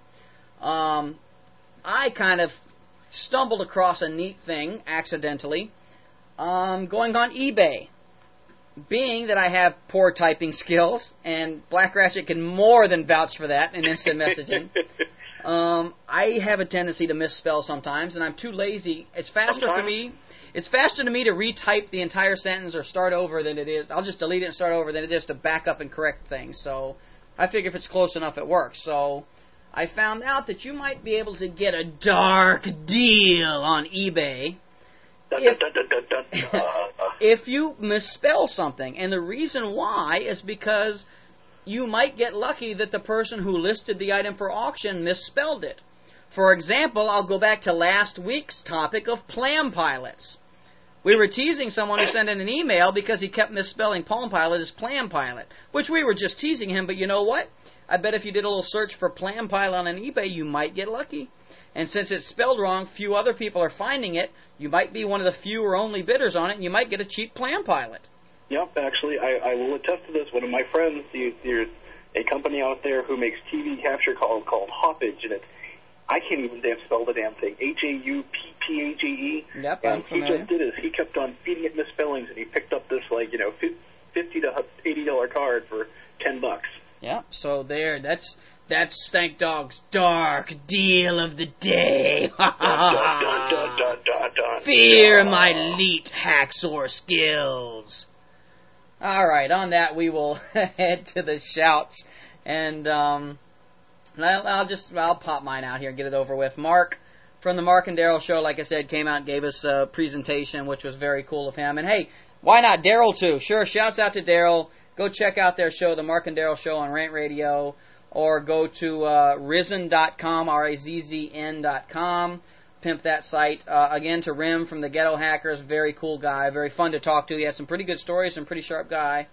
I kind of stumbled across a neat thing accidentally going on eBay. Being that I have poor typing skills, and Black Ratchet can more than vouch for that in instant messaging, I have a tendency to misspell sometimes, and I'm too lazy. It's faster for me. It's faster to me to retype the entire sentence or start over than it is. I'll just delete it and start over than it is to back up and correct things. So I figure if it's close enough, it works. So I found out that you might be able to get a dark deal on eBay if you misspell something. And the reason why is because you might get lucky that the person who listed the item for auction misspelled it. For example, I'll go back to last week's topic of Palm Pilots. We were teasing someone who sent in an email because he kept misspelling Palm Pilot as Plan Pilot, which we were just teasing him, but you know what? I bet if you did a little search for Plan Pilot on eBay, you might get lucky. And since it's spelled wrong, few other people are finding it, you might be one of the few or only bidders on it, and you might get a cheap Plan Pilot. Yep, actually, I will attest to this. One of my friends, there's a company out there who makes TV capture called Hoppage, and I can't even spell the damn thing. H-A-U-P-P-A-G-E. Yep, and I'm familiar. He just did is he kept on feeding it misspellings, and he picked up this $50 to $80 card for $10. Yeah, so there, that's Stank Dog's dark deal of the day. Fear my elite hacksaw skills. All right, on that we will head to the shouts, and I'll pop mine out here and get it over with. Mark from the Mark and Daryl show, like I said, came out and gave us a presentation, which was very cool of him. And hey, why not Daryl too? Sure, shouts out to Daryl. Go check out their show, the Mark and Daryl show on Rant Radio, or go to Rizzen.com, RAZZN.com. Pimp that site. Again, to Rim from the Ghetto Hackers, very cool guy, very fun to talk to. He has some pretty good stories, some pretty sharp guy.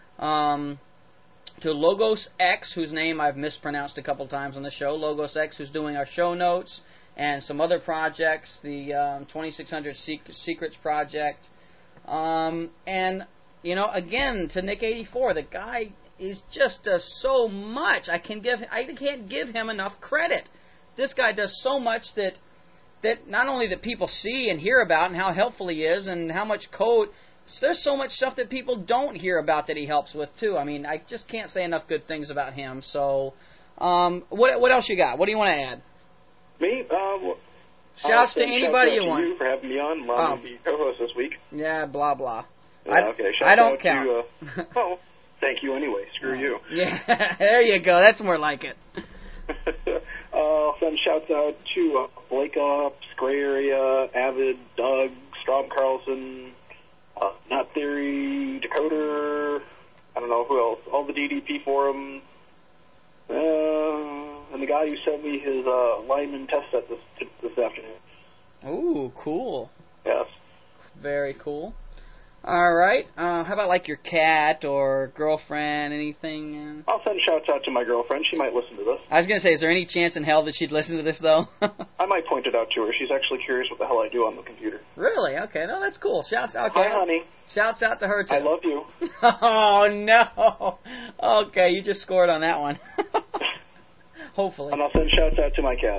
To Logos X, whose name I've mispronounced a couple times on the show. Logos X, who's doing our show notes and some other projects, the 2600 Secrets Project. And, you know, again, to Nick84, the guy is just does so much. I can't give him enough credit. This guy does so much that not only that people see and hear about and how helpful he is and how much code. There's so much stuff that people don't hear about that he helps with, too. I mean, I just can't say enough good things about him. So, what else you got? What do you want to add? Me? Shouts to anybody you want. Thank you for having me on. Allowing me to be co-host this week. Yeah, blah, blah. Yeah, okay. I don't count. Oh, thank you anyway. Screw you. Yeah, there you go. That's more like it. I'll send shouts out to Blake Ops, Gray Area, Avid, Doug, Strom Carlson, Not Theory, Decoder, I don't know who else, all the DDP forums, and the guy who sent me his lineman test set this afternoon. Ooh, cool. Yes. Very cool. All right. How about like your cat or girlfriend, anything? I'll send shouts out to my girlfriend. She might listen to this. I was going to say, is there any chance in hell that she'd listen to this, though? I might point it out to her. She's actually curious what the hell I do on the computer. Really? Okay. No, that's cool. Shouts out. Hi, honey. Shouts out to her, too. I love you. Oh, no. Okay, you just scored on that one. Hopefully. And I'll send shouts out to my cat.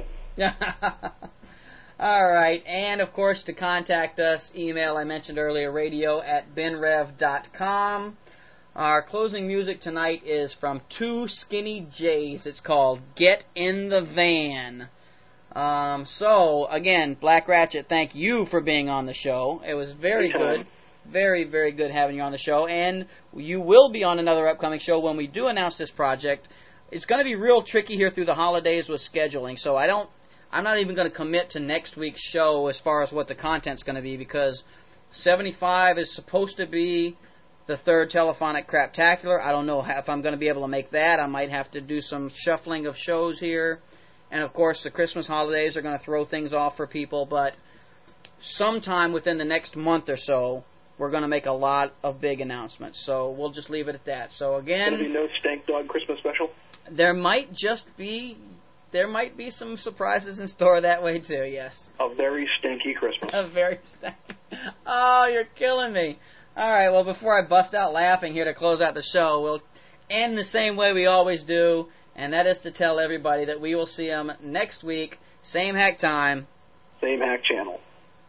All right, and of course to contact us, email I mentioned earlier, radio@benrev.com. Our closing music tonight is from Two Skinny Jays. It's called Get in the Van. So, again, Black Ratchet, thank you for being on the show. It was very good. Very, very good having you on the show. And you will be on another upcoming show when we do announce this project. It's going to be real tricky here through the holidays with scheduling, so I'm not even going to commit to next week's show as far as what the content's going to be, because 75 is supposed to be the third telephonic craptacular. I don't know if I'm going to be able to make that. I might have to do some shuffling of shows here. And, of course, the Christmas holidays are going to throw things off for people. But sometime within the next month or so, we're going to make a lot of big announcements. So we'll just leave it at that. So, again... There'll be no Stank Dog Christmas special? There might be some surprises in store that way, too, yes. A very stinky Christmas. A very stinky... Oh, you're killing me. All right, well, before I bust out laughing here to close out the show, we'll end the same way we always do, and that is to tell everybody that we will see them next week, same hack time. Same hack channel.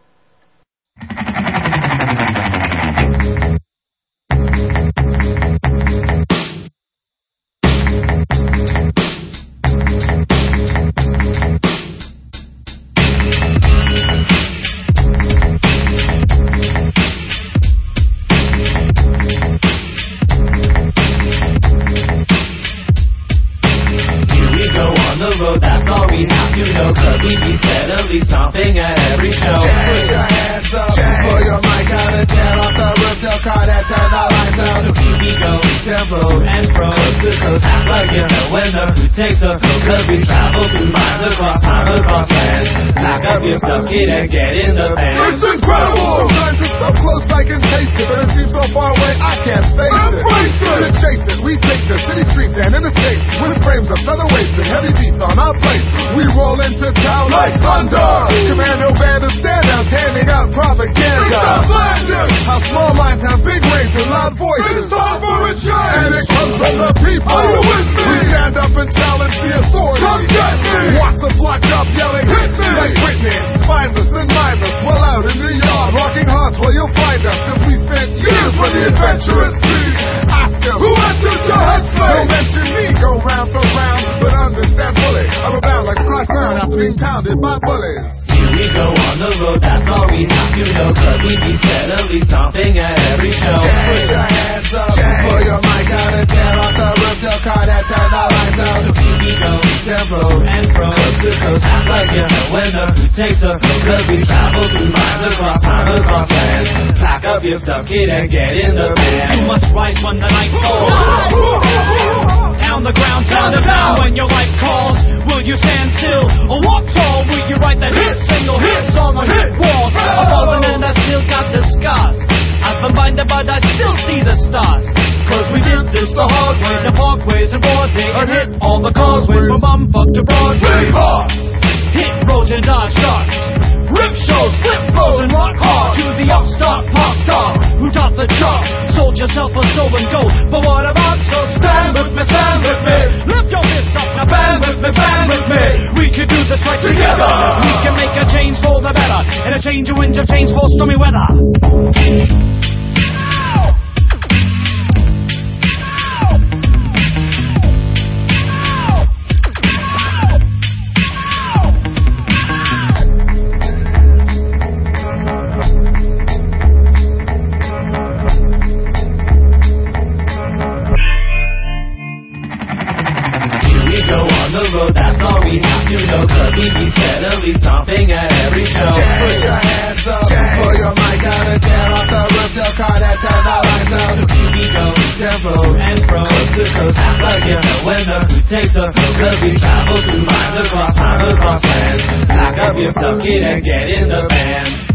Stomping at every show. Put your hands up, pull your mic out and tear off the roof till Carter turn the lights out. So here we go, tempo and fro, coast to coast, act like you know when the crew takes a go. Cause we travel through miles across time, across land. Pack up your stuff, kid, and get in the van. It's incredible! Sometimes it's so close I can taste it, but it seems so far away I can't face it. Embrace it! To chase it, we take the city streets and interstates with frames of featherweights and heavy beats on our plates. We roll into town like thunder. Commando band of stand-outs handing out propaganda. How small minds have big brains and loud voices. It's time for a change, and it comes from the people. Are you with me? We stand up and challenge the authority. Come get me! Watch the flock up yelling, hit me! Like Britney, spineless and mindless, well out in the yard, rocking hearts where you'll find us. Cause we spent years with the adventurous beat. Ask him, who enters your headspace? Don't mention me, go round for round, but understand fully, I'm about like a glass sound after being pounded by bullies. Here we go on the road, that's all we have to know, cause we be steadily stomping at every show. Put your hands up, pull your mic out and tear off the roof till Carter turn the lights out. So here we go, tempo and fro, coast to coast, act like you know when the crew takes a go. Cause we travel through miles across time, across land. Pack up your stuff, kid, and get in the van. You must rise when the night falls. Down the ground, down the town. When your life calls, will you stand still or walk tall? Will you write that hit single hit song on hit walls? I've fallen and I still got the scars. I've been blinded but I still see the stars. Cause we did this the hard way. The parkways and Broadway and hit all the causeways from Bumfuck to Broadway. Hit roads and dodge starts. Rip shows, flip flows and rock hard. To the upstart pop star who topped the chart. Sold yourself a soul and gold. But what about so stand with me, stand with me. Lift your fists up, now band with me, band with me. We can do this right together. We can make a change for the better. And a change of winds of change for stormy weather. That's all we have to know, cause we be steadily stomping at every show. Put your hands up, pull your mic out and tear off the roof till Carter turn the lights out. So here we go, tempo and fro, coast to coast, act like you know when the crew takes a go. Cause we travel through miles across time, across land. Pack up your stuff, kid, and get in the van.